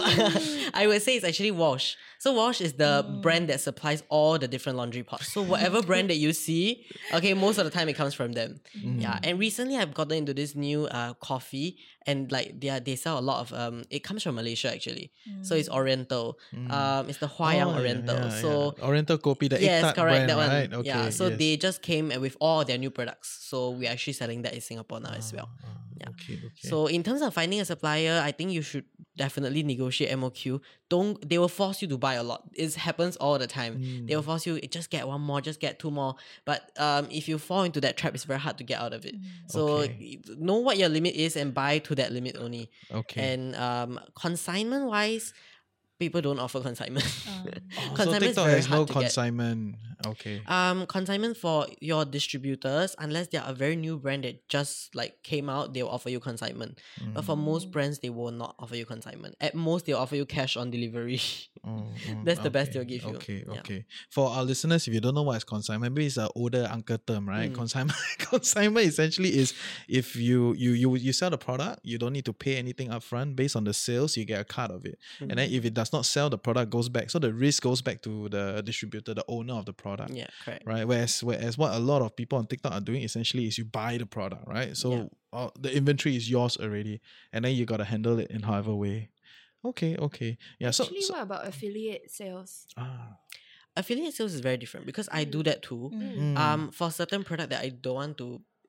Speaker 4: I would say it's actually Wash. So Wash is the mm. brand that supplies all the different laundry pots. So whatever brand that you see, okay, most of the time it comes from them. Mm. Yeah, and recently I've gotten into this new uh coffee, and like they are, they sell a lot of um. It comes from Malaysia actually, mm. so it's Oriental. Mm. Um, it's the Hwayang
Speaker 1: oh,
Speaker 4: Oriental.
Speaker 1: Yeah, yeah,
Speaker 4: so
Speaker 1: yeah. Oriental Kopi, the
Speaker 4: yes,
Speaker 1: egg tart
Speaker 4: correct,
Speaker 1: brand,
Speaker 4: that one.
Speaker 1: right? Okay,
Speaker 4: yeah, so
Speaker 1: yes.
Speaker 4: they just came with all their new products. So we're actually selling that in Singapore now ah, as well.
Speaker 1: Ah,
Speaker 4: yeah.
Speaker 1: Okay, okay.
Speaker 4: So in terms of finding a supplier, I think you should definitely negotiate M O Q. Don't they will force you to buy a lot. It happens all the time. Mm. They will force you just get one more, just get two more. But um, if you fall into that trap, it's very hard to get out of it. Mm. So
Speaker 1: okay.
Speaker 4: know what your limit is and buy to that limit only.
Speaker 1: Okay.
Speaker 4: And um, consignment wise, people don't offer consignment.
Speaker 1: Um. oh, so TikTok has no consignment. Okay.
Speaker 4: Um, consignment for your distributors, unless they are a very new brand that just like came out, they'll offer you consignment. Mm. But for most brands, they will not offer you consignment. At most, they'll offer you cash on delivery. Oh, oh,
Speaker 1: okay.
Speaker 4: That's the best they'll give you.
Speaker 1: Okay,
Speaker 4: yeah.
Speaker 1: okay. For our listeners, if you don't know what is consignment, maybe it's an older uncle term, right? Mm. Consignment, consignment essentially is if you you you you sell the product, you don't need to pay anything upfront. Based on the sales, you get a cut of it, mm. and then if it does not sell, the product goes back. So the risk goes back to the distributor, the owner of the product.
Speaker 4: Yeah, correct.
Speaker 1: Right. Whereas, whereas what a lot of people on TikTok are doing essentially is you buy the product, right? So yeah. uh, the inventory is yours already, and then you gotta handle it in however way. Okay, okay. Yeah.
Speaker 5: Actually,
Speaker 1: so, so
Speaker 5: what about affiliate sales?
Speaker 1: Ah.
Speaker 4: Affiliate sales is very different because I do that too.
Speaker 5: Mm.
Speaker 4: Um, for certain product that I don't want to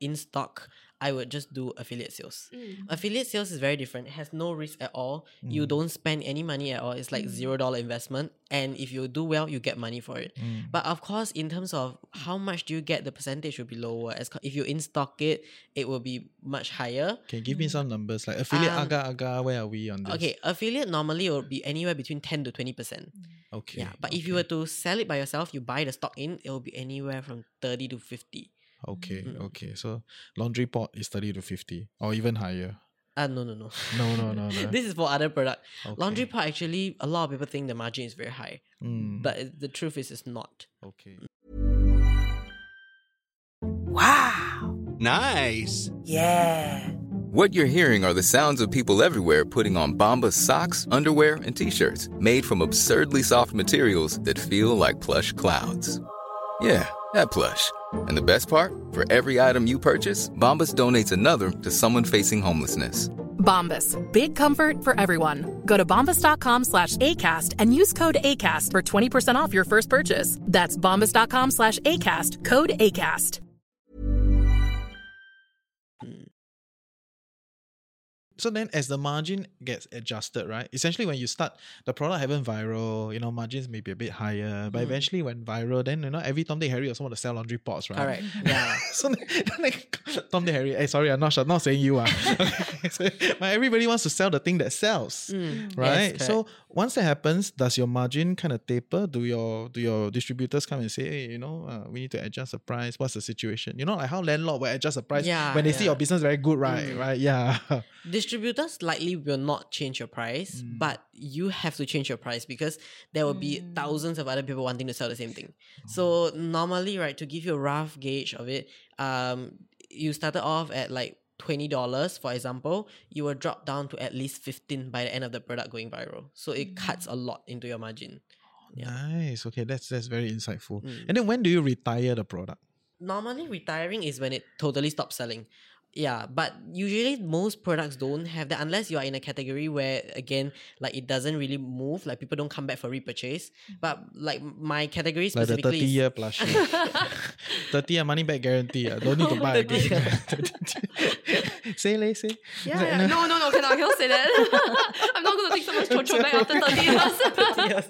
Speaker 4: in stock, I would just do affiliate sales.
Speaker 5: Mm.
Speaker 4: Affiliate sales is very different. It has no risk at all. You don't spend any money at all. It's like zero dollar investment. And if you do well, you get money for it. But of course, in terms of how much do you get, the percentage will be lower. As co- if you in stock it, it will be much higher.
Speaker 1: Okay, give me some numbers. Like affiliate
Speaker 4: Um,
Speaker 1: aga aga, where are we on this?
Speaker 4: Okay, affiliate normally will be anywhere between ten to twenty percent.
Speaker 1: Okay.
Speaker 4: Yeah, but if you were to sell it by yourself, you buy the stock in, it will be anywhere from thirty to fifty.
Speaker 1: Okay,
Speaker 4: Mm.
Speaker 1: okay. So laundry pot is thirty to fifty or even higher.
Speaker 4: Ah, no, no, no.
Speaker 1: No, no, no, no.
Speaker 4: This is for other product.
Speaker 1: Okay.
Speaker 4: Laundry pot, actually, a lot of people think the margin is very high.
Speaker 1: Mm,
Speaker 4: But it- the truth is, it's not.
Speaker 1: okay.
Speaker 2: Wow.
Speaker 7: Nice.
Speaker 2: Yeah.
Speaker 8: What you're hearing are the sounds of people everywhere putting on Bombas socks, underwear, and t-shirts made from absurdly soft materials that feel like plush clouds. Yeah, that plush. And the best part? For every item you purchase, Bombas donates another to someone facing homelessness.
Speaker 9: Bombas. Big comfort for everyone. Go to bombas.com slash ACAST and use code ACAST for twenty percent off your first purchase. That's bombas.com slash ACAST. Code ACAST.
Speaker 1: So then as the margin gets adjusted, right? Essentially when you start the product haven't viral, you know, margins may be a bit higher. But eventually when viral, then you know, every Tom Dick Harry also want to sell laundry pots, right?
Speaker 4: Correct. Yeah.
Speaker 1: So then, like Tom Dick Harry, hey, sorry, I'm not, I'm not saying you are. Okay, so, but everybody wants to sell the thing that sells.
Speaker 4: Mm,
Speaker 1: Right?
Speaker 4: yes,
Speaker 1: So
Speaker 4: correct.
Speaker 1: once that happens, does your margin kind of taper? Do your do your distributors come and say, hey, you know, uh, we need to adjust the price? What's the situation? You know, like how landlord will adjust the price
Speaker 4: Yeah,
Speaker 1: when they see
Speaker 4: yeah.
Speaker 1: your business very good, right?
Speaker 4: Mm.
Speaker 1: Right? Yeah.
Speaker 4: Distributors likely will not change your price,
Speaker 1: Mm.
Speaker 4: but you have to change your price because there will be thousands of other people wanting to sell the same thing. So normally, right, to give you a rough gauge of it, um, you started off at like twenty dollars, for example, you will drop down to at least fifteen by the end of the product going viral. So it cuts a lot into your margin. Yeah.
Speaker 1: Nice. Okay, that's that's very insightful.
Speaker 4: Mm.
Speaker 1: And then when do you retire the product?
Speaker 4: Normally, retiring is when it totally stops selling. Yeah, but usually most products don't have that unless you are in a category where, again, like it doesn't really move, like people don't come back for repurchase. But like my category
Speaker 1: Like the
Speaker 4: specifically
Speaker 1: thirty
Speaker 4: is-
Speaker 1: year plus. thirty year money back guarantee. Uh. Don't need to buy again. say, leh, say.
Speaker 5: Yeah, yeah. No, no, no, cannot, I cannot say that. I'm not going to take so much control back after thirty years.
Speaker 4: Yes.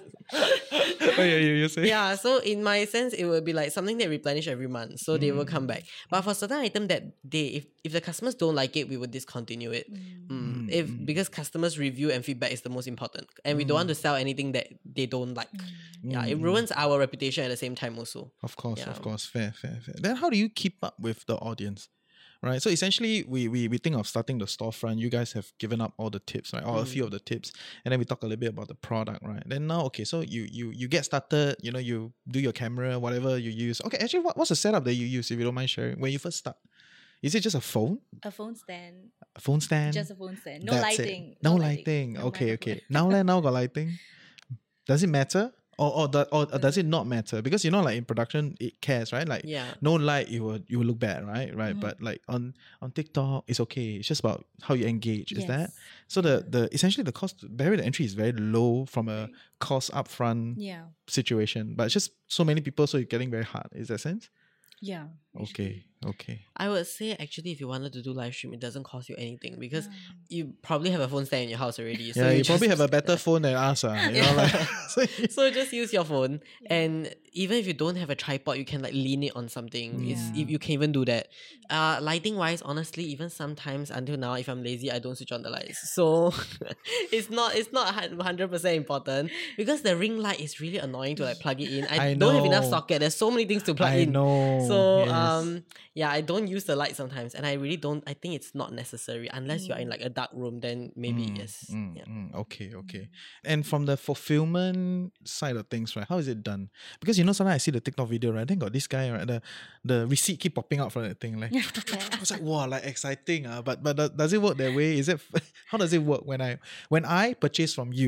Speaker 1: Oh, yeah, you, you say.
Speaker 4: Yeah, so in my sense, it will be like something they replenish every month, so they will come back. But for certain item that they, if, if the customers don't like it, we will discontinue it. Mm. If because customers review and feedback is the most important, and we don't want to sell anything that they don't like. Yeah, it ruins our reputation at the same time also.
Speaker 1: Of course,
Speaker 4: Yeah.
Speaker 1: of course. Fair, fair, fair. Then how do you keep up with the audience? Right. So essentially we, we we think of starting the storefront. You guys have given up all the tips, right? Or a few of the tips. And then we talk a little bit about the product, right? Then now, okay, so you you you get started, you know, you do your camera, whatever you use. Okay, actually what, what's the setup that you use, if you don't mind sharing, when you first start? Is it just a phone?
Speaker 6: A phone stand.
Speaker 1: A phone stand?
Speaker 6: Just a phone stand. No
Speaker 1: That's it.
Speaker 6: lighting.
Speaker 1: No, lighting.
Speaker 6: No
Speaker 1: Okay,
Speaker 6: microphone.
Speaker 1: okay. Now leh, now got lighting. Does it matter? Or or, the, or does it not matter? Because you know, like in production, it cares, right? Like
Speaker 4: Yeah.
Speaker 1: no light, you will you will look bad, right? Right. But like on on TikTok, it's okay. It's just about how you engage. Is that
Speaker 6: Yes.
Speaker 1: so? The the essentially the cost barrier to entry is very low from a cost upfront
Speaker 6: Yeah.
Speaker 1: situation. But it's just so many people, so it's getting very hard. Is that sense?
Speaker 6: Yeah.
Speaker 1: Okay. Okay.
Speaker 4: I would say actually, if you wanted to do live stream, it doesn't cost you anything because you probably have a phone stand in your house already. So
Speaker 1: Yeah, you,
Speaker 4: just-
Speaker 1: probably have a better phone than us, uh, you know, like so
Speaker 4: so just use your phone, and even if you don't have a tripod, you can like lean it on something. It's,
Speaker 6: Yeah.
Speaker 4: if you can even do that. Uh, lighting wise, honestly, even sometimes until now, if I'm lazy, I don't switch on the lights. So it's not it's not hundred percent important because the ring light is really annoying to like plug it in. I,
Speaker 1: I
Speaker 4: don't have enough
Speaker 1: know.
Speaker 4: socket. There's so many things to plug
Speaker 1: I
Speaker 4: in.
Speaker 1: know.
Speaker 4: So
Speaker 1: yes.
Speaker 4: um yeah, I don't use the light sometimes, and I really don't. I think it's not necessary unless you're in like a dark room. Then maybe
Speaker 1: Mm,
Speaker 4: yes.
Speaker 1: mm,
Speaker 4: Yeah.
Speaker 1: mm, okay, okay. And from the fulfillment side of things, right? How is it done? Because you know, sometimes I see the TikTok video, right? Then got this guy, right? The the receipt keep popping out from that thing, like it's like wow, like exciting, uh, But but do- does it work that way? Is it how does it work when I when I purchase from you?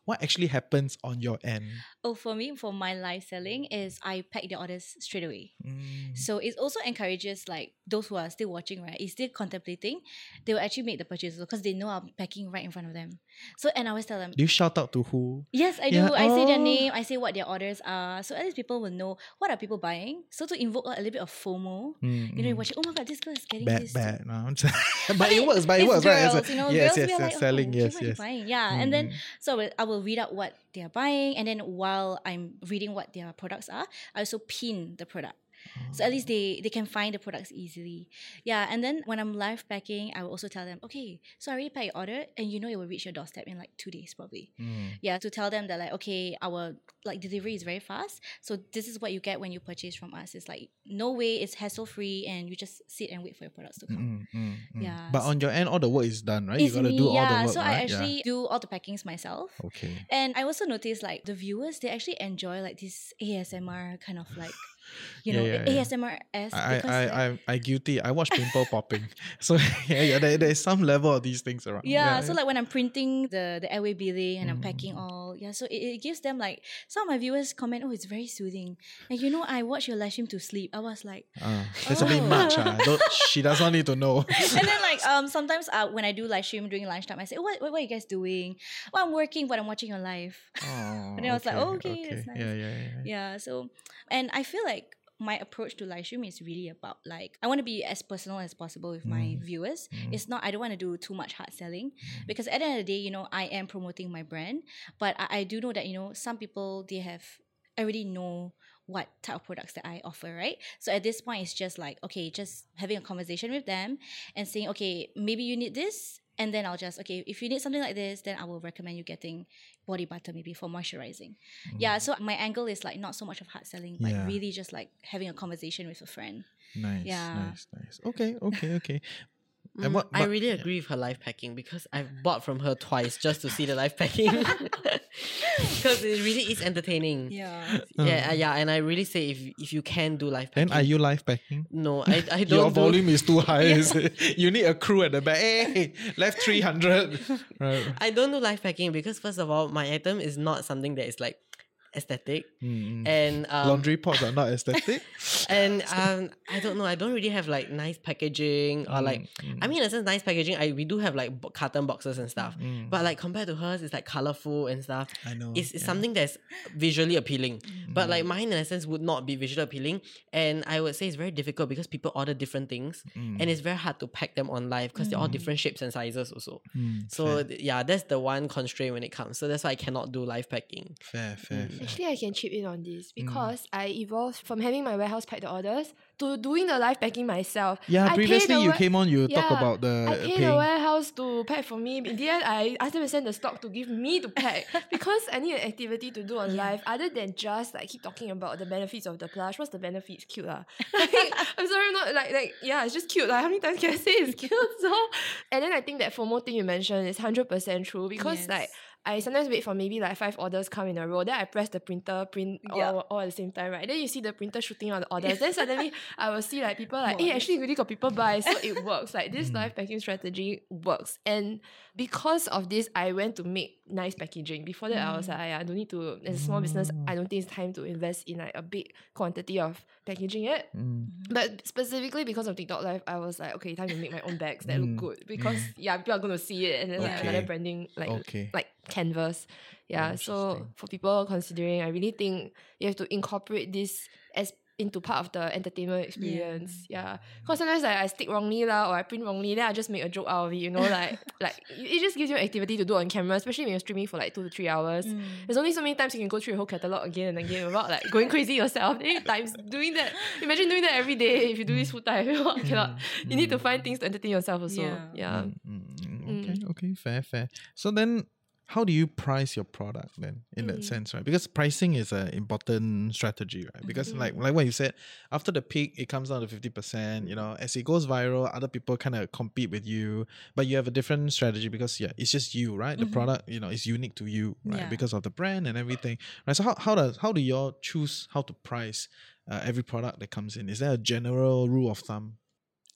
Speaker 1: what actually happens on your end?
Speaker 6: Oh, for me, for my live selling is I pack the orders straight away.
Speaker 1: Mm.
Speaker 6: So it also encourages like those who are still watching, right? Is still contemplating, they will actually make the purchase because they know I'm packing right in front of them. So and I always tell them,
Speaker 1: Do you shout out to who?
Speaker 6: yes, I
Speaker 1: Yeah,
Speaker 6: do. I say their
Speaker 1: oh.
Speaker 6: name, I say what their orders are. So at least people will know what are people buying. So to invoke like, a little bit of FOMO,
Speaker 1: Mm,
Speaker 6: you know, you're
Speaker 1: mm.
Speaker 6: watching, oh my god, this girl is getting
Speaker 1: Bad,
Speaker 6: this.
Speaker 1: bad. No.
Speaker 6: I
Speaker 1: but it
Speaker 6: mean,
Speaker 1: works, but it
Speaker 6: it's
Speaker 1: works, right? It's
Speaker 6: girls,
Speaker 1: a-
Speaker 6: you know,
Speaker 1: yes,
Speaker 6: girls,
Speaker 1: yes,
Speaker 6: we are
Speaker 1: yes,
Speaker 6: like,
Speaker 1: selling,
Speaker 6: oh,
Speaker 1: yes,
Speaker 6: what are you
Speaker 1: yes.
Speaker 6: buying? Yeah, and then
Speaker 1: Mm.
Speaker 6: so I will, I will read out what they are buying, and then while I'm reading what their products are, I also pin the product. So at least they, they can find the products easily. Yeah, and then when I'm live packing, I will also tell them, okay, so I already packed your order and you know it will reach your doorstep in like two days probably.
Speaker 1: Mm.
Speaker 6: Yeah, to tell them that like, okay, our like delivery is very fast. So this is what you get when you purchase from us. It's like no way, it's hassle free and you just sit and wait for your products to come.
Speaker 1: Mm, mm, mm.
Speaker 6: Yeah.
Speaker 1: But on your end, all the work is done, right?
Speaker 6: It's
Speaker 1: you gotta
Speaker 6: me,
Speaker 1: do all
Speaker 6: yeah.
Speaker 1: the work,
Speaker 6: So
Speaker 1: right?
Speaker 6: I actually do all the packings myself.
Speaker 1: Yeah. Okay.
Speaker 6: And I also noticed like the viewers, they actually enjoy like this A S M R kind of like, you
Speaker 1: Yeah,
Speaker 6: know,
Speaker 1: yeah, yeah.
Speaker 6: A S M R S.
Speaker 1: I,
Speaker 6: because,
Speaker 1: I,
Speaker 6: like-
Speaker 1: I, I guilty. I watch pimple popping. So yeah, yeah there, there's some level of these things around.
Speaker 6: Yeah, so like when I'm printing the, the airway billing and I'm packing all, yeah, so it, it gives them like, some of my viewers comment, oh, it's very soothing. And you know, I watch your live stream to sleep. I was like,
Speaker 1: Uh, it's a bit
Speaker 6: Oh.
Speaker 1: much. Uh. Don't, she does not need to know.
Speaker 6: and then like um sometimes uh, when I do live stream during lunchtime, I say, oh, what, what, what are you guys doing? Well, I'm working, but I'm watching your live.
Speaker 1: Oh,
Speaker 6: And then I was like, oh, okay, that's nice.
Speaker 1: Yeah, yeah, yeah.
Speaker 6: Yeah, so, and I feel like my approach to live stream is really about like, I want to be as personal as possible with my viewers. It's not, I don't want to do too much hard selling because at the end of the day, you know, I am promoting my brand, but I, I do know that, you know, some people, they have already know what type of products that I offer, right? So at this point, it's just like, okay, just having a conversation with them and saying, okay, maybe you need this. And then I'll just, okay, if you need something like this, then I will recommend you getting body butter maybe for moisturizing. Yeah, so my angle is like not so much of hard selling, but
Speaker 1: Yeah.
Speaker 6: really just like having a conversation with a friend.
Speaker 1: Nice,
Speaker 6: Yeah.
Speaker 1: nice, nice. Okay, okay, okay.
Speaker 4: Mm,
Speaker 1: And what-
Speaker 4: I
Speaker 1: but-
Speaker 4: really agree with her live packing because I've bought from her twice just to see the live packing. Because it really is entertaining.
Speaker 6: Yeah.
Speaker 4: Yeah, uh, yeah, and I really say if if you can do live packing.
Speaker 1: Then are you live packing?
Speaker 4: No, I, I don't
Speaker 1: Your
Speaker 4: do-
Speaker 1: volume is too high. Is it? You need a crew at the back. Hey, left three hundred. Right.
Speaker 4: I don't do live packing because first of all, my item is not something that is like aesthetic.
Speaker 1: Mm, mm.
Speaker 4: And um,
Speaker 1: Laundry pots are not aesthetic.
Speaker 4: and um, I don't know. I don't really have like nice packaging or like.
Speaker 1: Mm,
Speaker 4: I mean, in a sense, nice packaging. I we do have like bo- carton boxes and stuff,
Speaker 1: Mm.
Speaker 4: but like compared to hers, it's like colorful and stuff.
Speaker 1: I know.
Speaker 4: It's, it's
Speaker 1: yeah.
Speaker 4: something that's visually appealing, but
Speaker 1: Mm.
Speaker 4: like mine in a sense would not be visually appealing, and I would say it's very difficult because people order different things,
Speaker 1: Mm.
Speaker 4: and it's very hard to pack them on live because they're all different shapes and sizes also.
Speaker 1: Mm,
Speaker 4: So
Speaker 1: fair,
Speaker 4: th- yeah, that's the one constraint when it comes. So that's why I cannot do live packing.
Speaker 1: fair, fair, fair.
Speaker 5: Actually, I can chip in on this
Speaker 1: Mm.
Speaker 5: because I evolved from having my warehouse pack the orders to doing the live packing myself.
Speaker 1: Yeah,
Speaker 5: I pay
Speaker 1: previously
Speaker 5: the
Speaker 1: you
Speaker 5: wa-
Speaker 1: came on, you talk
Speaker 5: Yeah,
Speaker 1: about the
Speaker 5: I pay
Speaker 1: paying.
Speaker 5: the warehouse to pack for me. In the end, I asked them to send the stock to give me to pack because I need an activity to do on live other than just like keep talking about the benefits of the plush. What's the benefits? Cute lah. Like, I'm sorry, I'm not like like yeah, it's just cute. Like how many times can I say it's cute? So and then I think that FOMO thing you mentioned is hundred percent true because
Speaker 6: Yes.
Speaker 5: like I sometimes wait for maybe like five orders come in a row. Then I press the printer, print all,
Speaker 6: Yeah.
Speaker 5: all at the same time, right? Then you see the printer shooting out the orders. Then suddenly I will see like people like, hey, actually really got people buy. So it works. Like this live packing strategy works. And because of this, I went to make nice packaging. Before that, I was like, I don't need to, as a small business, I don't think it's time to invest in like a big quantity of packaging yet.
Speaker 1: Mm.
Speaker 5: But specifically because of TikTok Live, I was like, okay, time to make my own bags that
Speaker 1: Mm.
Speaker 5: look good. Because yeah, people are gonna see it and then like
Speaker 1: Okay.
Speaker 5: another branding like
Speaker 1: Okay.
Speaker 5: like canvas. Yeah. So
Speaker 1: Interesting.
Speaker 5: for people considering, I really think you have to incorporate this as into part of the entertainment experience. Yeah. Because sometimes like, I stick wrongly lah or I print wrongly, then I just make a joke out of it, you know, like like it it just gives you an activity to do on camera, especially when you're streaming for like two to three hours.
Speaker 6: Mm.
Speaker 5: There's only so many times you can go through your whole catalogue again and again without like going crazy yourself. Then times doing that. Imagine doing that every day if you do this full time. You cannot. You need to find things to entertain yourself also.
Speaker 6: Yeah.
Speaker 5: Yeah.
Speaker 1: Mm, mm, okay, okay, fair, fair. So then, how do you price your product then, in that
Speaker 5: Mm.
Speaker 1: sense, right? Because pricing is an important strategy, right? Because like like what you said, after the peak, it comes down to fifty percent. You know, as it goes viral, other people kind of compete with you, but you have a different strategy because yeah, it's just you, right? The product, you know, is unique to you, right?
Speaker 6: Yeah.
Speaker 1: Because of the brand and everything, right? So how how does how do you all choose how to price uh, every product that comes in? Is there a general rule of thumb?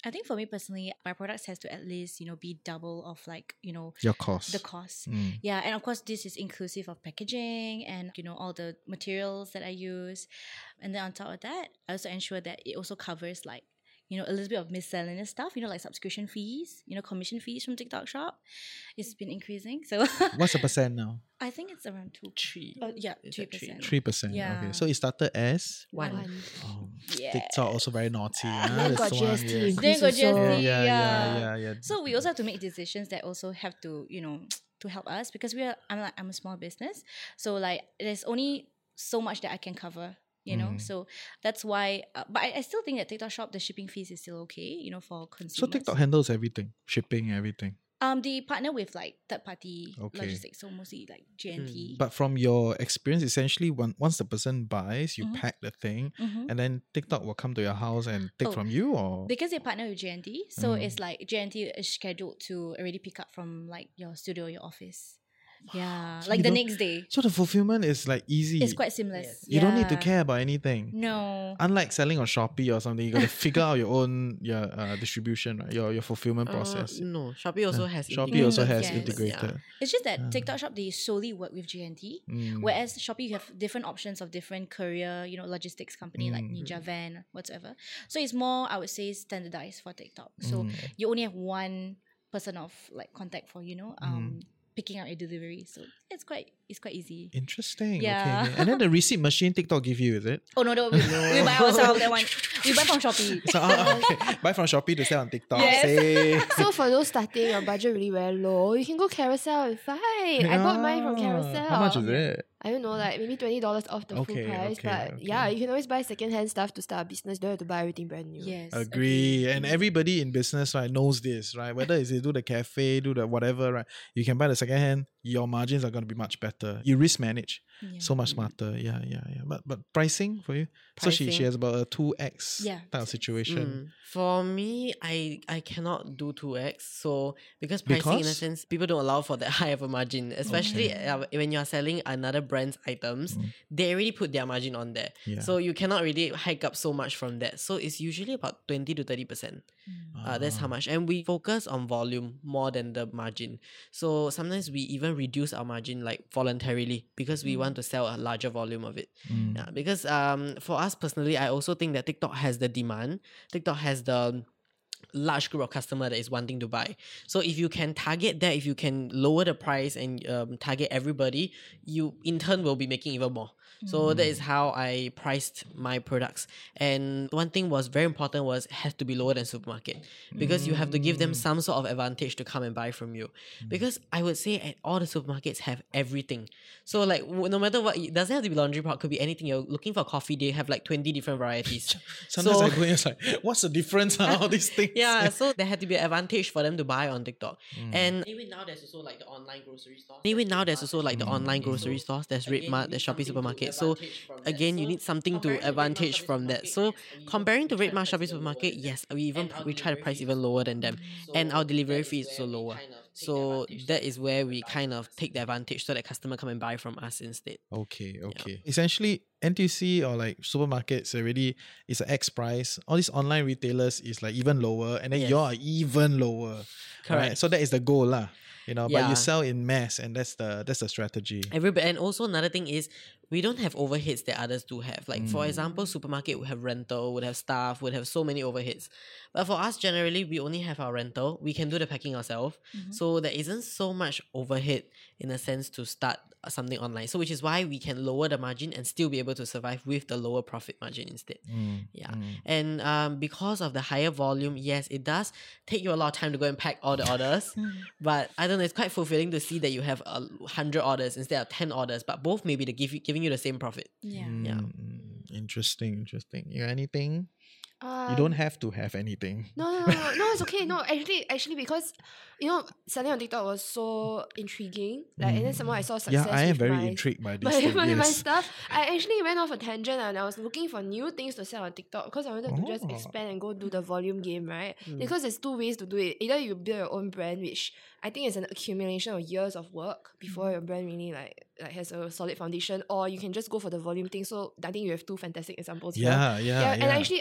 Speaker 6: I think for me personally, my products has to at least, you know, be double of like, you know,
Speaker 1: Your cost.
Speaker 6: the cost.
Speaker 1: Mm.
Speaker 6: Yeah, and of course this is inclusive of packaging and, you know, all the materials that I use. And then on top of that, I also ensure that it also covers like, you know, a little bit of miscellaneous stuff, you know, like subscription fees, you know, commission fees from TikTok Shop. It's been increasing. So
Speaker 1: What's the percent now?
Speaker 6: I think it's around two.
Speaker 4: Three.
Speaker 6: Uh, yeah,
Speaker 4: Is
Speaker 6: three
Speaker 4: it three?
Speaker 6: percent.
Speaker 1: Three percent.
Speaker 6: Yeah.
Speaker 1: Okay. So it started as
Speaker 4: One.
Speaker 5: One.
Speaker 1: oh,
Speaker 6: Yeah.
Speaker 1: TikTok also very naughty. ah,
Speaker 5: Then
Speaker 1: this
Speaker 5: got
Speaker 1: one,
Speaker 5: G S T
Speaker 1: yes.
Speaker 5: increase
Speaker 6: Then got G S T,
Speaker 5: also.
Speaker 1: Yeah, yeah, yeah,
Speaker 6: yeah.
Speaker 1: yeah, yeah.
Speaker 6: So we also have to make decisions that also have to, you know, to help us because we are. I'm like I'm a small business, so like there's only so much that I can cover. You know,
Speaker 1: Mm.
Speaker 6: so that's why. Uh, but I, I still think that TikTok Shop the shipping fees is still okay. You know, for consumers.
Speaker 1: So TikTok handles everything, shipping, everything.
Speaker 6: Um, they partner with like third party
Speaker 1: Okay.
Speaker 6: logistics, so mostly like J N T.
Speaker 1: But from your experience, essentially, when, once the person buys, you
Speaker 6: Mhm.
Speaker 1: pack the thing,
Speaker 6: Mhm.
Speaker 1: and then TikTok will come to your house and take
Speaker 6: Oh,
Speaker 1: from you, or
Speaker 6: Because they partner with J N T, so
Speaker 1: Mm.
Speaker 6: it's like J N T is scheduled to already pick up from like your studio, your office. Yeah,
Speaker 1: So
Speaker 6: like
Speaker 1: you
Speaker 6: the
Speaker 1: don't-
Speaker 6: next day.
Speaker 1: so the fulfillment is like easy.
Speaker 6: It's quite seamless.
Speaker 4: Yes.
Speaker 1: You don't need to
Speaker 6: Yeah.
Speaker 1: care about anything.
Speaker 6: No.
Speaker 1: Unlike selling on Shopee or something, you got to figure out your own your uh, distribution, right? Your your fulfillment
Speaker 4: Uh,
Speaker 1: process.
Speaker 4: no, Shopee also
Speaker 1: Uh,
Speaker 4: has
Speaker 1: Shopee also
Speaker 6: integrated.
Speaker 1: has
Speaker 6: Yes.
Speaker 1: integrated.
Speaker 6: It's just that
Speaker 1: Ah.
Speaker 6: TikTok Shop, they solely work with J N T.
Speaker 1: Mm.
Speaker 6: Whereas Shopee, you have different options of different courier, you know, logistics company like
Speaker 1: Mm.
Speaker 6: Ninja Van, whatsoever. So it's more, I would say, standardized for TikTok. So
Speaker 1: Mm.
Speaker 6: you only have one person of like contact for, you know,
Speaker 1: Mm.
Speaker 6: um, picking out your delivery. So it's quite it's quite easy.
Speaker 1: Interesting.
Speaker 6: Yeah.
Speaker 1: Okay, okay. And then the receipt machine TikTok give you, is it?
Speaker 6: Oh no, no, we, we buy ourselves that one. We buy from Shopee.
Speaker 1: So, ah, okay. Buy from Shopee to sell on TikTok.
Speaker 6: Yes.
Speaker 1: Say.
Speaker 5: So for those starting, your budget really very low, you can go Carousel and find. I bought mine from
Speaker 1: Ah,
Speaker 5: Carousel.
Speaker 1: How much is it?
Speaker 5: I don't know, like maybe twenty dollars off the
Speaker 1: Okay,
Speaker 5: full price.
Speaker 1: okay,
Speaker 5: but
Speaker 1: okay.
Speaker 5: yeah, you can always buy secondhand stuff to start a business. Don't have to buy everything brand new.
Speaker 6: Yes.
Speaker 1: Agree. And everybody in business, right, knows this, right? Whether it's they do the cafe, do the whatever, right? You can buy the second hand, your margins are going to be much better. You risk manage
Speaker 6: Yeah.
Speaker 1: so much smarter. Yeah, yeah, yeah. But but pricing for you? So she, she
Speaker 4: Pricing.
Speaker 1: has about a two X
Speaker 6: Yeah.
Speaker 1: type of situation.
Speaker 4: Mm. For me, I I cannot do two X. So because pricing in a
Speaker 1: Because?
Speaker 4: sense, people don't allow for that high of a margin. Especially uh, when you're selling another brand's items, they already put their margin on there.
Speaker 1: Mm. Yeah.
Speaker 4: So you cannot really hike up so much from that. So it's usually about twenty to thirty percent. Uh, that's
Speaker 1: Ah.
Speaker 4: how much. And we focus on volume more than the margin. So sometimes we even reduce our margin like voluntarily because we want to sell a larger volume of it.
Speaker 1: Mm.
Speaker 4: Yeah, because um for us personally, I also think that TikTok has the demand. TikTok has the large group of customer that is wanting to buy. So if you can target that, if you can lower the price and um, target everybody, you in turn will be making even more. So that is how I priced my products. And one thing was very important was it has to be lower than supermarket because you have to give them some sort of advantage to come and buy from you. Because I would say at all the supermarkets have everything. So like w- no matter what, it doesn't have to be laundry product, could be anything. You're looking for coffee, they have like twenty different varieties.
Speaker 1: Sometimes
Speaker 4: So-
Speaker 1: I go in, it's like, what's the difference on all these things?
Speaker 4: Yeah, so there had to be an advantage for them to buy on TikTok. And even now there's also like the online grocery stores. Even now there's also like the online grocery stores. There's RedMart, there's Shopee Supermarket. So again, you need something to advantage from that. So comparing to RedMart, Shopee Supermarket, yes, we even we try to price even lower than them, and our delivery fee is also lower. So that is where we kind of take the advantage so that customer come and buy from us instead.
Speaker 1: Okay, okay. Essentially, N T U C or like supermarkets already is an X price. All these online retailers is like even lower, and then
Speaker 4: Yes.
Speaker 1: you are even lower. Right?
Speaker 4: Correct.
Speaker 1: So that is the goal, lah. You know, but
Speaker 4: Yeah.
Speaker 1: you sell in mass, and that's the that's the strategy.
Speaker 4: Everybody, and also another thing is we don't have overheads that others do have. Like for example, supermarket would have rental, would have staff, would have so many overheads. But for us, generally, we only have our rental. We can do the packing ourselves, so there isn't so much overhead in a sense to start something online. So which is why we can lower the margin and still be able to survive with the lower profit margin instead.
Speaker 1: Mm,
Speaker 4: Yeah, and um, because of the higher volume, yes, it does take you a lot of time to go and pack all the orders. But I don't know, it's quite fulfilling to see that you have a hundred orders instead of ten orders, but both maybe they give you, giving you the same profit.
Speaker 6: Yeah.
Speaker 4: Yeah.
Speaker 1: Mm, interesting, interesting. You got anything?
Speaker 5: Um,
Speaker 1: You don't have to have anything.
Speaker 5: No, no, no, no, no, it's okay. No, actually, actually, because you know, selling on TikTok was so intriguing. Like, and then somehow I saw success.
Speaker 1: Yeah, I am
Speaker 5: with
Speaker 1: very
Speaker 5: my,
Speaker 1: intrigued by this
Speaker 5: My,
Speaker 1: thing.
Speaker 5: my, my
Speaker 1: Yes.
Speaker 5: stuff. I actually went off a tangent and I was looking for new things to sell on TikTok because I wanted to just
Speaker 1: Oh.
Speaker 5: expand and go do the volume game, right?
Speaker 4: Mm.
Speaker 5: Because there's two ways to do it. Either you build your own brand, which I think is an accumulation of years of work before your brand really like like has a solid foundation, or you can just go for the volume thing. So I think you have two fantastic examples here.
Speaker 1: Yeah, yeah,
Speaker 5: yeah,
Speaker 1: yeah.
Speaker 5: and I actually I actually went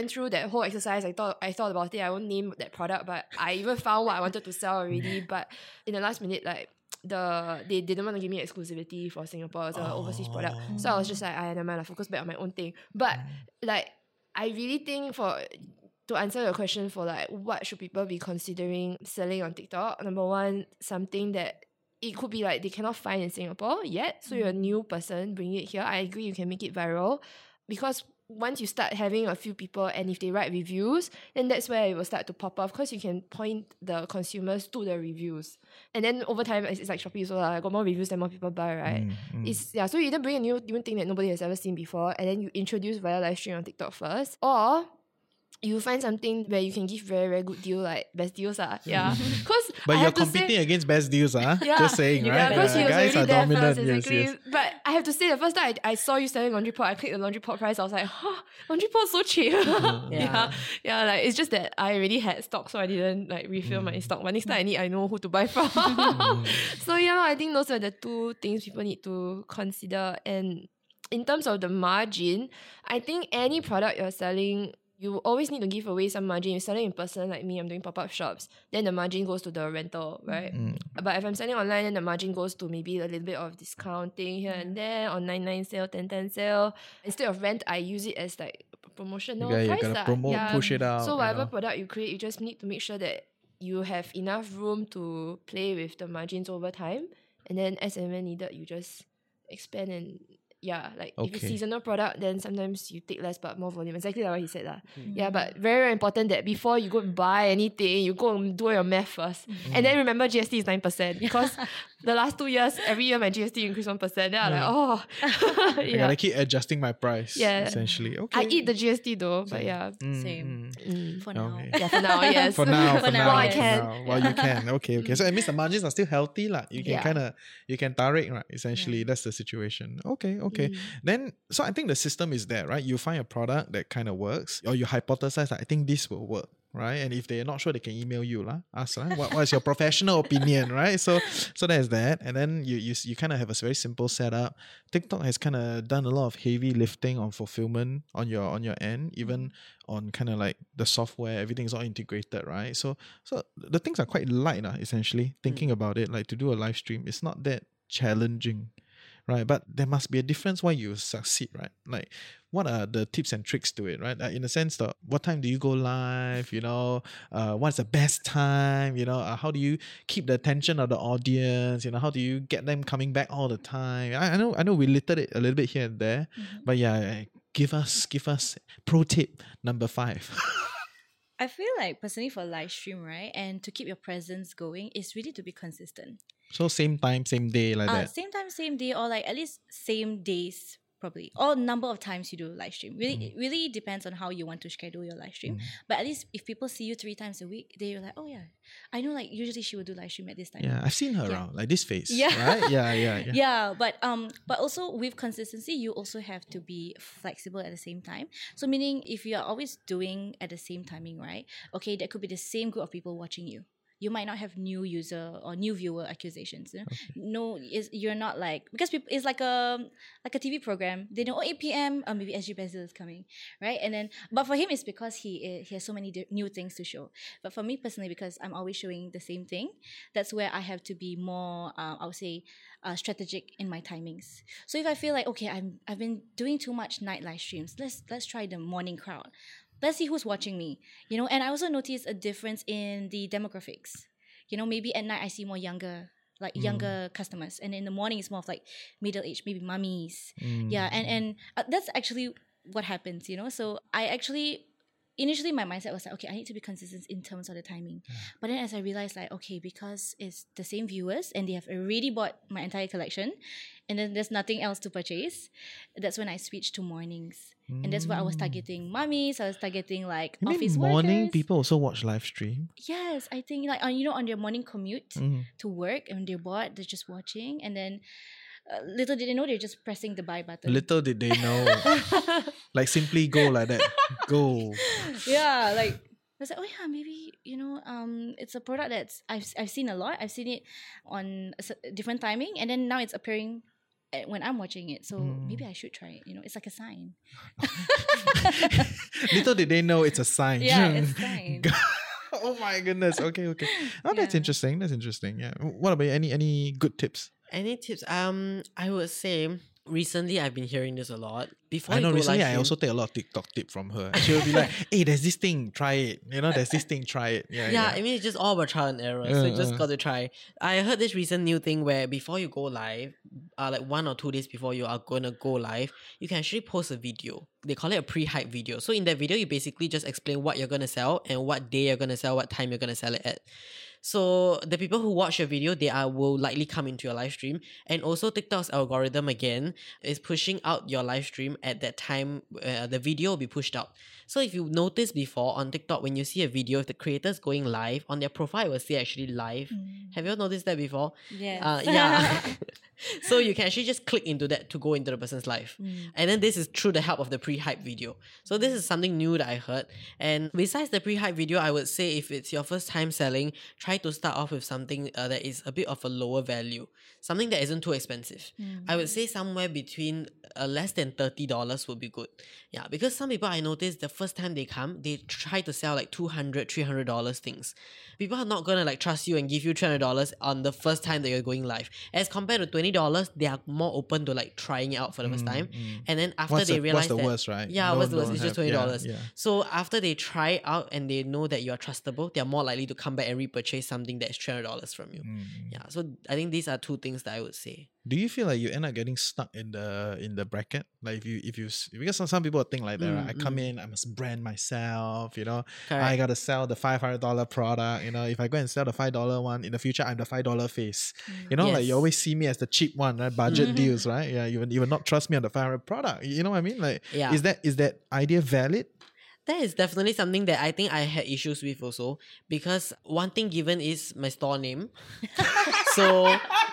Speaker 5: went through that whole exercise. I thought I thought about it. I won't name that product, but I even found what I wanted to sell already. But in the last minute, like the they didn't want to give me exclusivity for Singapore as an
Speaker 1: Oh.
Speaker 5: overseas product. So I was just like, I never mind, I focus back on my own thing. But like I really think for to answer your question for like what should people be considering selling on TikTok, number one, something that it could be like they cannot find in Singapore yet. So you're a new person, bring it here. I agree you can make it viral because once you start having a few people and if they write reviews, then that's where it will start to pop off because you can point the consumers to the reviews. And then over time, it's, it's like Shopee so I got more reviews than more people buy, right?
Speaker 1: Mm, mm.
Speaker 5: It's yeah. So you either bring a new, new thing that nobody has ever seen before and then you introduce via live stream on TikTok first, or you find something where you can give very, very good deal, like best deals. Uh, yeah. Because
Speaker 1: But you're competing against best deals, ah?
Speaker 5: Yeah.
Speaker 1: Just saying,
Speaker 5: Yeah,
Speaker 1: right?
Speaker 5: because he was
Speaker 1: guys
Speaker 5: already
Speaker 1: are
Speaker 5: there
Speaker 1: dominant.
Speaker 5: first,
Speaker 1: Yes,
Speaker 5: exactly.
Speaker 1: yes.
Speaker 5: But I have to say, the first time I, I saw you selling laundry pot, I clicked the laundry pot price. I was like, huh, laundry pot's so cheap.
Speaker 1: Mm.
Speaker 5: yeah. yeah, yeah. Like it's just that I already had stock, so I didn't like refill
Speaker 1: Mm.
Speaker 5: my stock. But next time I need, I know who to buy from. So yeah, I think those are the two things people need to consider. And in terms of the margin, I think any product you're selling, you always need to give away some margin. You're selling in person, like me, I'm doing pop-up shops, then the margin goes to the rental, right?
Speaker 1: Mm.
Speaker 5: But if I'm selling online, then the margin goes to maybe a little bit of discounting here and there, on nine nine sale, ten ten sale. Instead of rent, I use it as like p- promotional
Speaker 1: Yeah, you
Speaker 5: price.
Speaker 1: gotta
Speaker 5: lah.
Speaker 1: promote,
Speaker 5: Yeah.
Speaker 1: push it out.
Speaker 5: So
Speaker 1: you
Speaker 5: whatever
Speaker 1: know.
Speaker 5: product you create, you just need to make sure that you have enough room to play with the margins over time. And then as and when needed, you just expand and yeah, like if it's
Speaker 1: Okay.
Speaker 5: seasonal product, then sometimes you take less but more volume. Exactly like what he said. lah. Yeah, but very, very important that before you go and buy anything, you go and do your math first. And then remember G S T is nine percent because the last two years, every year my G S T increased one percent. Then I'm like, oh.
Speaker 1: I
Speaker 5: yeah.
Speaker 1: gotta keep adjusting my price.
Speaker 5: Yeah.
Speaker 1: Essentially. Okay.
Speaker 5: I eat the G S T though, but yeah.
Speaker 1: Mm,
Speaker 6: Same.
Speaker 1: mm.
Speaker 5: Mm.
Speaker 6: For now.
Speaker 1: Okay.
Speaker 5: Yeah, for now, yes.
Speaker 1: For now, for,
Speaker 6: For
Speaker 1: now,
Speaker 6: now,
Speaker 5: I
Speaker 6: yes.
Speaker 1: for
Speaker 5: can.
Speaker 1: now. Well, you can. Okay, okay. So it means the margins are still healthy, lah. You can
Speaker 5: Yeah.
Speaker 1: kind of you can tarik, right? Essentially, that's the situation. Okay, okay.
Speaker 5: Mm.
Speaker 1: Then, so I think the system is there, right? You find a product that kind of works, or you hypothesize that I think this will work, right? And if they're not sure, they can email you, lah. Ask, lah. What, what's your professional opinion, right? So, so there's that, and then you you you kind of have a very simple setup. TikTok has kind of done a lot of heavy lifting on fulfillment on your on your end, even on kind of like the software, everything's all integrated, right? So so the things are quite light, uh, essentially. Thinking about it, like to do a live stream, it's not that challenging, right? But there must be a difference why you succeed, right? Like, what are the tips and tricks to it, right? Uh, in a sense, the what time do you go live? You know, uh, what's the best time? You know, uh, how do you keep the attention of the audience? You know, how do you get them coming back all the time? I, I know, I know, we littered it a little bit here and there, but yeah, give us, give us pro tip number five.
Speaker 6: I feel like personally for live stream, right, and to keep your presence going is really to be consistent.
Speaker 1: So same time, same day, like
Speaker 6: Uh,
Speaker 1: that.
Speaker 6: same time, same day, or like at least same days, probably, or number of times you do live stream. Really,
Speaker 1: Mm.
Speaker 6: it really depends on how you want to schedule your live stream. But at least if people see you three times a week, they're like, oh yeah, I know. Like usually she would do live stream at this time.
Speaker 1: Yeah, I've seen her
Speaker 6: Yeah.
Speaker 1: around, like this face,
Speaker 6: Yeah.
Speaker 1: right? Yeah, yeah, yeah.
Speaker 6: Yeah, but um, but also with consistency, you also have to be flexible at the same time. So meaning, if you are always doing at the same timing, right? Okay, that could be the same group of people watching you. You might not have new user or new viewer accusations. You know? No, is you're not like because people it's like a like a T V program. They know oh, eight p.m. or maybe S G Basil is coming, right? And then, but for him, it's because he eh, he has so many di- new things to show. But for me personally, because I'm always showing the same thing, that's where I have to be more. Uh, I would say. Uh, strategic in my timings. So if I feel like okay, I'm I've been doing too much night live streams, let's let's try the morning crowd. Let's see who's watching me, you know. And I also notice a difference in the demographics. You know, maybe at night I see more younger, like younger customers, and in the morning it's more of like middle age, maybe mummies. Yeah, and and uh, that's actually what happens, you know. So I actually. Initially, my mindset was like, okay, I need to be consistent in terms of the timing. But then as I realized, like, okay, because it's the same viewers and they have already bought my entire collection and then there's nothing else to purchase, that's when I switched to mornings. And that's why I was targeting mummies, I was targeting like
Speaker 1: You mean
Speaker 6: office
Speaker 1: morning
Speaker 6: workers.
Speaker 1: people also watch live stream?
Speaker 6: Yes, I think like, on you know, on their morning commute
Speaker 1: Mm.
Speaker 6: to work and they're bored, they're just watching. And then uh, little did they know they're just pressing the buy button.
Speaker 1: Little did they know. Like simply go like that. Go.
Speaker 6: Yeah, like I was like, oh yeah, maybe you know, um, it's a product that's I've I've seen a lot. I've seen it on a s- different timing, and then now it's appearing uh, when I'm watching it. So maybe I should try it. You know, it's like a sign.
Speaker 1: Little did they know it's a sign.
Speaker 6: Yeah, it's a sign.
Speaker 1: Oh my goodness. Okay, okay. Oh, that's
Speaker 6: Yeah.
Speaker 1: interesting. That's interesting. Yeah. What about you? any any good tips?
Speaker 4: Any tips? Um, I would say recently I've been hearing this a lot. Before
Speaker 1: I
Speaker 4: you
Speaker 1: know
Speaker 4: go
Speaker 1: recently
Speaker 4: live
Speaker 1: I
Speaker 4: stream-
Speaker 1: also take a lot of TikTok tip from her. She'll be like, hey, there's this thing, try it. You know, there's this thing, try it. Yeah.
Speaker 4: Yeah,
Speaker 1: Yeah.
Speaker 4: I mean it's just all about trial and error. so you
Speaker 1: Uh,
Speaker 4: just
Speaker 1: uh.
Speaker 4: got to try. I heard this recent new thing where before you go live, uh, like one or two days before you are gonna go live, you can actually post a video. They call it a pre-hype video. So in that video, you basically just explain what you're gonna sell and what day you're gonna sell, what time you're gonna sell it at. So the people who watch your video, they are will likely come into your live stream. And also TikTok's algorithm again is pushing out your live stream at that time. Uh, the video will be pushed out. So if you noticed before on TikTok, when you see a video, if the creator's going live, on their profile it will say actually live. Have you all noticed that before?
Speaker 6: Yes.
Speaker 4: Uh, yeah. So you can actually just click into that to go into the person's live. And then this is through the help of the pre-hype video. So this is something new that I heard. And besides the pre-hype video, I would say if it's your first time selling, try to start off with something uh, that is a bit of a lower value. Something that isn't too expensive. I would say somewhere between uh, less than thirty dollars would be good. Yeah, because some people I noticed the first time they come, they try to sell like two hundred dollars, three hundred dollars things. People are not going to like trust you and give you three hundred dollars on the first time that you're going live. As compared to twenty dollars, they are more open to like trying it out for the first time. And then after
Speaker 1: What's
Speaker 4: they
Speaker 1: the-
Speaker 4: realize
Speaker 1: what's the
Speaker 4: that,
Speaker 1: worst, right?
Speaker 4: Yeah,
Speaker 1: No-
Speaker 4: what's the worst?
Speaker 1: don't
Speaker 4: It's just
Speaker 1: have-
Speaker 4: twenty
Speaker 1: yeah,
Speaker 4: dollars.
Speaker 1: yeah.
Speaker 4: So after they try it out and they know that you are trustable, they are more likely to come back and repurchase something that's three hundred dollars from you. Yeah, so I think these are two things that I would say.
Speaker 1: Do you feel like you end up getting stuck in the in the bracket? Like if you if you s- because some, some people think like that, right? I come in, I must brand myself, you know.
Speaker 4: Correct.
Speaker 1: I gotta sell the five hundred dollar product, you know. If I go and sell the five dollar one in the future, I'm the five dollar face. You know, like
Speaker 4: Yes.
Speaker 1: you always see me as the cheap one, right? Budget deals, right? Yeah, you will, you will not trust me on the five hundred product. You know what I mean? Like,
Speaker 4: Yeah.
Speaker 1: is that is that idea valid?
Speaker 4: That is definitely something that I think I had issues with also, because one thing given is my store name. So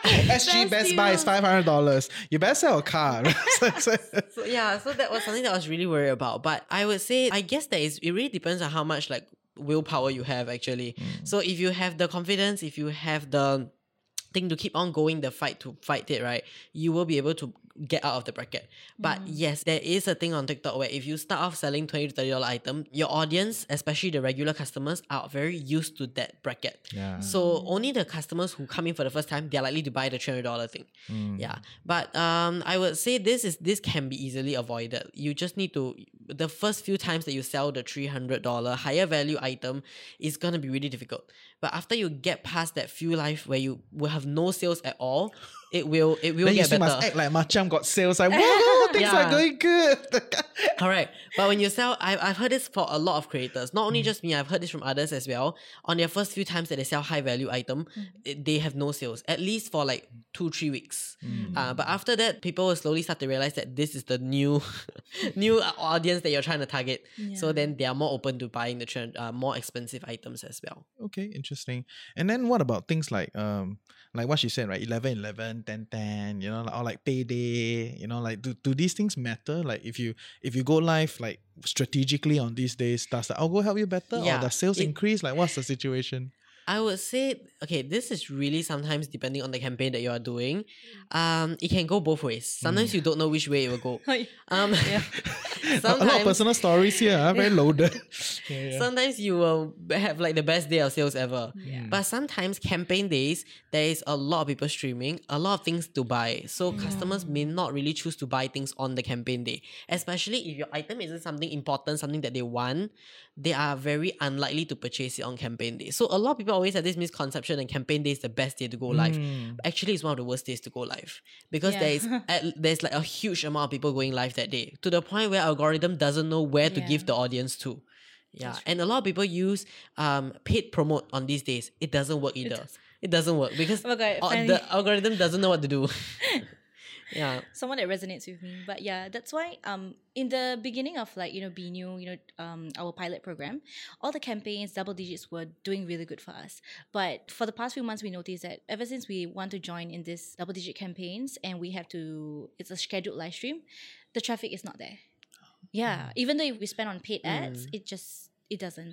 Speaker 1: S G Best Buy is five hundred dollars. You better sell a car. Right? So-
Speaker 4: So yeah, so that was something that I was really worried about. But I would say, I guess that is it really depends on how much like willpower you have actually. So if you have the confidence, if you have the thing to keep on going the fight to fight it, right, you will be able to get out of the bracket. But yes, there is a thing on TikTok where if you start off selling twenty to thirty dollar item, your audience, especially the regular customers, are very used to that bracket.
Speaker 1: Yeah.
Speaker 4: So only the customers who come in for the first time, they're likely to buy the three hundred dollar thing. Yeah. But um I would say this is this can be easily avoided. You just need to, the first few times that you sell the three hundred dollar higher value item is gonna be really difficult. But after you get past that few life where you will have no sales at all, it will it will
Speaker 1: then you
Speaker 4: get
Speaker 1: still
Speaker 4: better.
Speaker 1: must act like Macam got sales. Like, whoa, things
Speaker 4: Yeah.
Speaker 1: are going good.
Speaker 4: Correct. But when you sell, I've, I've heard this for a lot of creators. Not only just me, I've heard this from others as well. On their first few times that they sell high value item, it- they have no sales, at least for like two, three weeks. Uh, but after that, people will slowly start to realize that this is the new new audience that you're trying to target. So then they are more open to buying the trend, uh, more expensive items as well.
Speaker 1: Okay, interesting. And then what about things like um like what she said, right? eleven eleven, ten ten, you know, or like payday, you know, like do, do these things matter? Like if you if you go live like strategically on these days, does the algo help you better?
Speaker 4: Yeah,
Speaker 1: or does sales
Speaker 4: it-
Speaker 1: increase? Like what's the situation?
Speaker 4: I would say, okay, this is really sometimes depending on the campaign that you are doing. Um, it can go both ways. Sometimes you don't know which way it will go. Um,
Speaker 1: A, a lot of
Speaker 4: sometimes,
Speaker 1: personal stories here, ah, very loaded. Yeah, yeah.
Speaker 4: sometimes you will have like the best day of sales ever. But sometimes campaign days, there is a lot of people streaming, a lot of things to buy. So customers may not really choose to buy things on the campaign day. Especially if your item isn't something important, something that they want, they are very unlikely to purchase it on campaign day. So a lot of people always have this misconception that campaign day is the best day to go live. But actually, it's one of the worst days to go live because
Speaker 6: Yeah.
Speaker 4: there is at, there's like a huge amount of people going live that day, to the point where algorithm doesn't know where to
Speaker 6: Yeah.
Speaker 4: give the audience to. Yeah, and a lot of people use um paid promote on these days. It doesn't work either. It, doesn't work because
Speaker 6: Oh my God,
Speaker 4: uh,
Speaker 6: finally.
Speaker 4: the algorithm doesn't know what to do. Yeah.
Speaker 6: Someone that resonates with me. But yeah, that's why um in the beginning of like, you know, Be New, you know, um our pilot program, all the campaigns, double digits were doing really good for us. But for the past few months we noticed that ever since we want to join in this double digit campaigns and we have to, it's a scheduled live stream, the traffic is not there. Yeah. Even though if we spend on paid ads, it just it doesn't.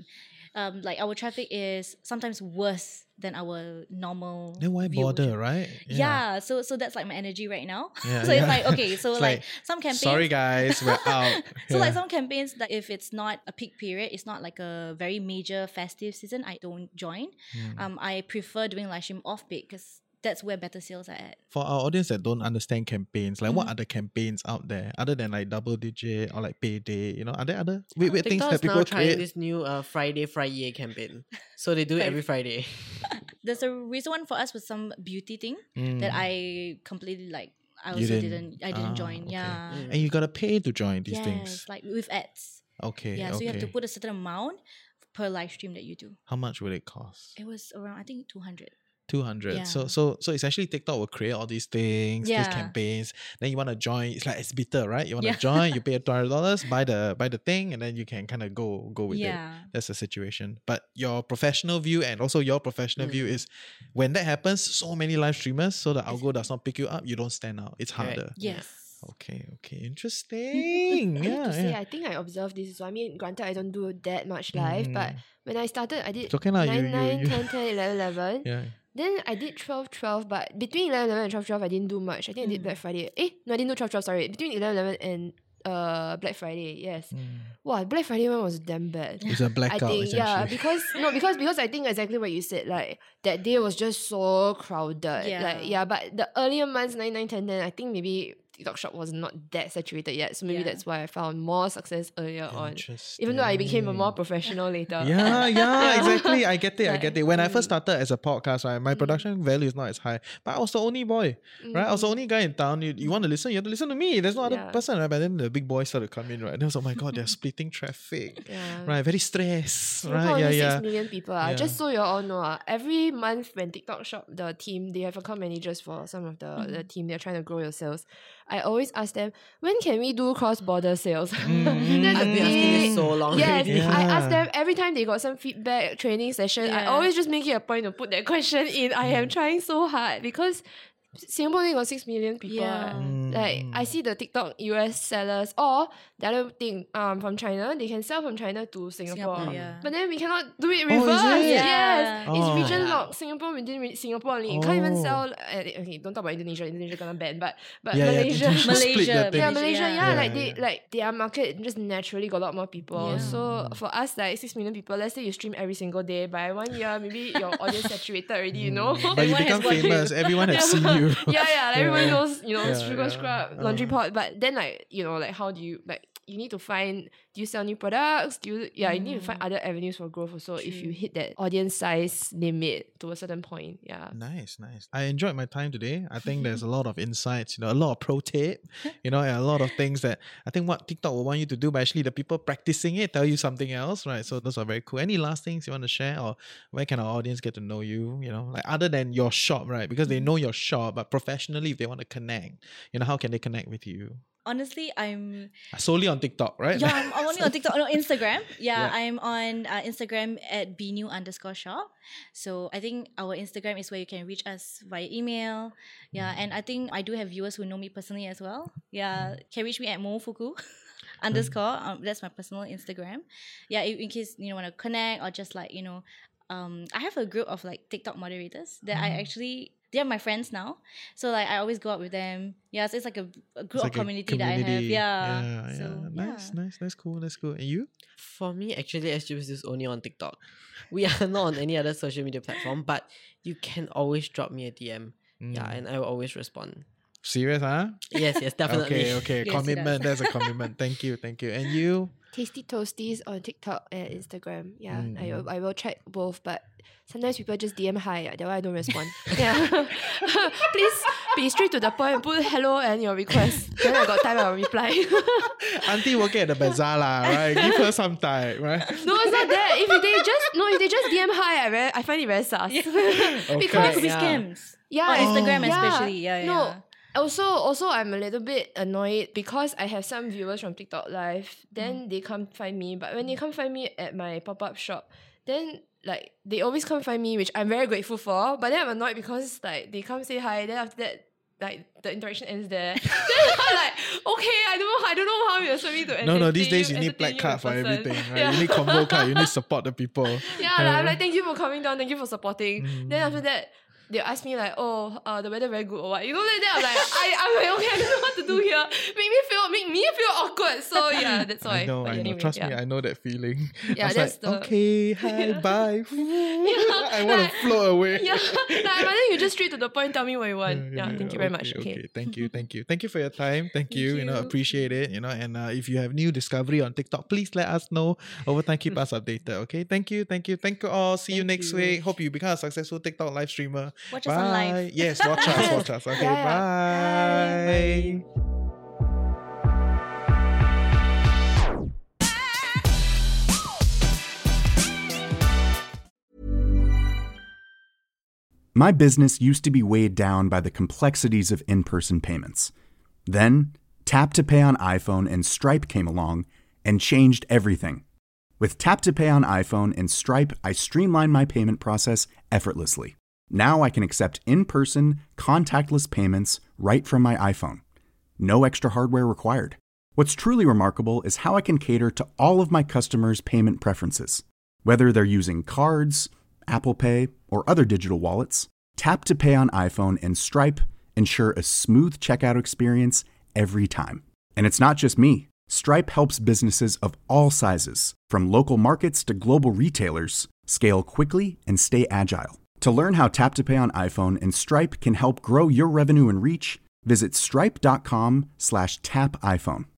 Speaker 6: um, like our traffic is sometimes worse than our normal.
Speaker 1: Then why
Speaker 6: view.
Speaker 1: bother, right?
Speaker 6: Yeah. so so that's like my energy right now.
Speaker 1: Yeah,
Speaker 6: so
Speaker 1: yeah.
Speaker 6: it's like okay, so
Speaker 1: It's
Speaker 6: like,
Speaker 1: like,
Speaker 6: some campaigns.
Speaker 1: Sorry guys, we're out.
Speaker 6: So
Speaker 1: Yeah.
Speaker 6: like some campaigns that if it's not a peak period, it's not like a very major festive season, I don't join.
Speaker 1: Hmm.
Speaker 6: Um, I prefer doing live stream off peak because that's where better sales are at.
Speaker 1: For our audience that don't understand campaigns, like
Speaker 6: Mm.
Speaker 1: what are the campaigns out there other than like double digit or like payday? You know, are there other weird, weird things
Speaker 4: TikTok
Speaker 1: that
Speaker 4: is now
Speaker 1: people
Speaker 4: trying
Speaker 1: create?
Speaker 4: this new uh, Friday Friday campaign. So they do it every Friday.
Speaker 6: There's a recent one for us with some beauty thing that I completely like. I also
Speaker 1: Hmm. You
Speaker 6: didn't,
Speaker 1: didn't-
Speaker 6: I didn't
Speaker 1: ah,
Speaker 6: join.
Speaker 1: okay.
Speaker 6: Yeah.
Speaker 1: And you gotta pay to join these
Speaker 6: yes,
Speaker 1: things.
Speaker 6: like with ads.
Speaker 1: Okay.
Speaker 6: Yeah,
Speaker 1: okay.
Speaker 6: so you have to put a certain amount per live stream that you do.
Speaker 1: How much will it cost?
Speaker 6: It was around, I think, two hundred.
Speaker 1: Two hundred. So
Speaker 6: Yeah.
Speaker 1: so so essentially TikTok will create all these things, these
Speaker 6: Yeah.
Speaker 1: campaigns. Then you want to join. It's like it's bitter, right? You want to
Speaker 6: Yeah.
Speaker 1: join. You pay two hundred dollars, buy the buy the thing, and then you can kind of go go with it.
Speaker 6: Yeah.
Speaker 1: That's the situation. But your professional view and also your professional view is when that happens, so many live streamers, so the algo does not pick you up, you don't stand out. It's
Speaker 4: Correct.
Speaker 1: harder.
Speaker 6: Yes.
Speaker 1: Okay, okay, interesting.
Speaker 5: I need
Speaker 1: yeah,
Speaker 5: to say,
Speaker 1: yeah.
Speaker 5: I think I observed this. So I mean, granted, I don't do that much live, but
Speaker 1: Mm.
Speaker 5: when I started, I did
Speaker 1: It's okay lah, you-
Speaker 5: nine,
Speaker 1: you-
Speaker 5: nine,
Speaker 1: you-
Speaker 5: ten, ten, eleven, eleven.
Speaker 1: Yeah.
Speaker 5: Then I did twelve, twelve, but between eleven, eleven and twelve, twelve, I didn't do much. I think I did Black Friday. Eh, no, I didn't do twelve, twelve, sorry. Between eleven, eleven and uh Black Friday, yes. Wow, Black Friday one was damn bad.
Speaker 1: It's a
Speaker 5: I
Speaker 1: blackout,
Speaker 5: think yeah,
Speaker 1: essentially.
Speaker 5: because no, because because I think exactly what you said. Like that day was just so crowded.
Speaker 6: Yeah.
Speaker 5: Like yeah, but the earlier months nine, nine, ten, ten, I think maybe TikTok Shop was not that saturated yet. So maybe
Speaker 6: Yeah.
Speaker 5: that's why I found more success earlier on.
Speaker 1: Interesting.
Speaker 5: Even though I became a more professional later.
Speaker 1: Yeah, yeah, exactly. I get it. I
Speaker 5: Like,
Speaker 1: get it. When I
Speaker 5: mm.
Speaker 1: first started as a podcast, right, my production value is not as high, but I was the only boy, right? I was the only guy in town. You, you want to listen, you have to listen to me. There's no other
Speaker 5: Yeah.
Speaker 1: person, right? But then the big boys started coming, right? And I was, oh my god, they're splitting traffic,
Speaker 5: Yeah.
Speaker 1: right? Very stressed,
Speaker 5: Singapore
Speaker 1: right? Yeah,
Speaker 5: only
Speaker 1: yeah.
Speaker 5: six million people. ah.
Speaker 1: Yeah.
Speaker 5: Just so you all know, ah, every month when TikTok Shop, the team, they have account managers for some of the, the team, they're trying to grow your sales. I always ask them, when can we do cross-border sales? That's
Speaker 1: Mm.
Speaker 5: the
Speaker 4: I've been asking
Speaker 5: thing.
Speaker 4: this so long
Speaker 5: Yes,
Speaker 4: already.
Speaker 5: I
Speaker 1: Yeah.
Speaker 5: ask them every time they got some feedback training session. I
Speaker 6: Yeah.
Speaker 5: always just make it a point to put that question in. I am trying so hard because Singapore only got six million people.
Speaker 6: Yeah.
Speaker 5: ah.
Speaker 1: Mm.
Speaker 5: Like I see the TikTok U S sellers, or the other thing, um, from China, they can sell from China to Singapore.
Speaker 6: Singapore, yeah.
Speaker 5: But then we cannot do it
Speaker 1: Oh, is
Speaker 5: reverse.
Speaker 1: it?
Speaker 5: Yes,
Speaker 6: Yeah.
Speaker 5: it's
Speaker 1: Oh.
Speaker 5: region locked. Singapore within re- Singapore only. You can't even
Speaker 1: Oh.
Speaker 5: sell. Uh, okay, don't talk about Indonesia. Indonesia gonna ban, but but
Speaker 1: Yeah, yeah,
Speaker 5: Malaysia.
Speaker 1: Indonesia split
Speaker 6: Malaysia,
Speaker 1: that thing.
Speaker 5: Yeah,
Speaker 6: Malaysia,
Speaker 5: Malaysia, yeah,
Speaker 6: yeah.
Speaker 5: like
Speaker 1: Yeah,
Speaker 5: they
Speaker 1: yeah.
Speaker 5: like their market just naturally got a lot more people.
Speaker 6: Yeah.
Speaker 5: So for us, like six million people, let's say you stream every single day, by one year, maybe your audience saturated already, you know?
Speaker 1: But you
Speaker 6: Everyone has
Speaker 1: become
Speaker 6: watched
Speaker 1: famous.
Speaker 6: you.
Speaker 1: Everyone has seen you.
Speaker 5: yeah, yeah, like everyone
Speaker 1: Yeah.
Speaker 5: knows, you know,
Speaker 1: Yeah,
Speaker 5: sugar
Speaker 1: yeah.
Speaker 5: scrub, laundry
Speaker 1: Uh.
Speaker 5: pot. But then, like, you know, like, how do you, like, you need to find, do you sell new products? Do you, yeah, you need to find other avenues for growth also if you hit that audience size limit to a certain point. Yeah.
Speaker 1: Nice, nice. I enjoyed my time today. I think there's a lot of insights, you know, a lot of pro tip, you know, and a lot of things that I think what TikTok will want you to do, but actually the people practicing it tell you something else, right? So those are very cool. Any last things you want to share, or where can our audience get to know you, you know, like other than your shop, right? Because they know your shop, but professionally, if they want to connect, you know, how can they connect with you?
Speaker 6: Honestly, I'm
Speaker 1: Solely on TikTok, right?
Speaker 6: yeah, I'm, I'm only on TikTok, no, Instagram. Yeah,
Speaker 1: Yeah.
Speaker 6: I'm on uh, Instagram at bnew underscore shop. So I think our Instagram is where you can reach us via email. Yeah, and I think I do have viewers who know me personally as well. Yeah, can reach me at mofuku underscore. Um, that's my personal Instagram. Yeah, in, in case you know want to connect or just like you know, um, I have a group of like TikTok moderators that I actually. They're my friends now, so like I always go out with them. Yeah, so it's like a, a group
Speaker 1: It's
Speaker 6: of
Speaker 1: like a
Speaker 6: community, that I have.
Speaker 1: community.
Speaker 6: Yeah,
Speaker 1: yeah,
Speaker 6: so,
Speaker 1: yeah. Nice,
Speaker 6: yeah.
Speaker 1: nice, that's cool, that's cool. And you?
Speaker 4: For me, actually, S G B is only on TikTok. We are not on any other social media platform, but you can always drop me a D M. Yeah,
Speaker 1: Mm.
Speaker 4: and I will always respond.
Speaker 1: Serious, huh?
Speaker 4: Yes, yes, definitely.
Speaker 1: Okay, okay.
Speaker 6: Yes, it
Speaker 1: commitment.
Speaker 6: does.
Speaker 1: That's a commitment. Thank you, thank you. And you?
Speaker 5: Tasty Toasties on TikTok and Instagram. Yeah,
Speaker 1: Mm,
Speaker 5: I,
Speaker 1: mm.
Speaker 5: will- I will check both, but sometimes people just D M hi. That why I don't respond. yeah. Please be straight to the point and put hello and your request. Then I got time, I will reply.
Speaker 1: Auntie working at the bazaar, lah, right? Give her some time, right?
Speaker 5: No, it's not that. If they just no, if they just D M hi, I very I find it very sus.
Speaker 1: Okay.
Speaker 5: Because
Speaker 6: Could be
Speaker 4: Yeah.
Speaker 6: scams.
Speaker 5: yeah,
Speaker 6: On Instagram
Speaker 5: yeah.
Speaker 6: especially. Yeah,
Speaker 5: No.
Speaker 6: yeah.
Speaker 5: Also, also, I'm a little bit annoyed because I have some viewers from TikTok Live. Then they come find me, but when they come find me at my pop up shop, then like they always come find me, which I'm very grateful for. But then I'm annoyed because like they come say hi, then after that, like the interaction ends there. Then I'm like, okay, I don't know, I don't know how you expect me to
Speaker 1: No, no, these
Speaker 5: entertain
Speaker 1: days you need
Speaker 5: entertain
Speaker 1: black card
Speaker 5: in
Speaker 1: for
Speaker 5: person.
Speaker 1: everything, right?
Speaker 5: Yeah.
Speaker 1: You need combo card, you need support the people.
Speaker 5: Yeah, like, I'm like, thank you for coming down, thank you for supporting.
Speaker 1: Mm.
Speaker 5: Then after that, they ask me like, oh, uh, the weather very good or what? You know, like that. I'm like, I, I'm like, okay, I don't know what to do here. Make me feel, make me feel awkward. So yeah, that's why.
Speaker 1: I know,
Speaker 5: But
Speaker 1: I know.
Speaker 5: anyway,
Speaker 1: Trust
Speaker 5: yeah.
Speaker 1: me, I know that feeling.
Speaker 5: Yeah,
Speaker 1: I was
Speaker 5: that's
Speaker 1: like,
Speaker 5: the-
Speaker 1: okay, hi, bye. I want
Speaker 5: like-
Speaker 1: to float away.
Speaker 5: Yeah, like, but then you just straight to the point, tell me what you want. Yeah, thank you very much. Okay.
Speaker 1: Thank you, thank you. Thank you for your time. Thank you, you know,
Speaker 5: you.
Speaker 1: appreciate it, you know, and uh, if you have new discovery on TikTok, please let us know. Over time, keep us updated, okay? Thank you, thank you, thank you all. See you
Speaker 5: Thank
Speaker 1: next
Speaker 5: you.
Speaker 1: week. Hope you become a successful TikTok live streamer.
Speaker 6: Watch us on live.
Speaker 1: Bye. Yes, watch us, watch us. Okay,
Speaker 5: Yeah,
Speaker 1: bye.
Speaker 7: My business used to be weighed down by the complexities of in-person payments. Then, Tap to Pay on iPhone and Stripe came along and changed everything. With Tap to Pay on iPhone and Stripe, I streamlined my payment process effortlessly. Now I can accept in-person, contactless payments right from my iPhone. No extra hardware required. What's truly remarkable is how I can cater to all of my customers' payment preferences. Whether they're using cards, Apple Pay, or other digital wallets, Tap to Pay on iPhone and Stripe ensure a smooth checkout experience every time. And it's not just me. Stripe helps businesses of all sizes, from local markets to global retailers, scale quickly and stay agile. To learn how Tap to Pay on iPhone and Stripe can help grow your revenue and reach, visit stripe.com slash tap iPhone.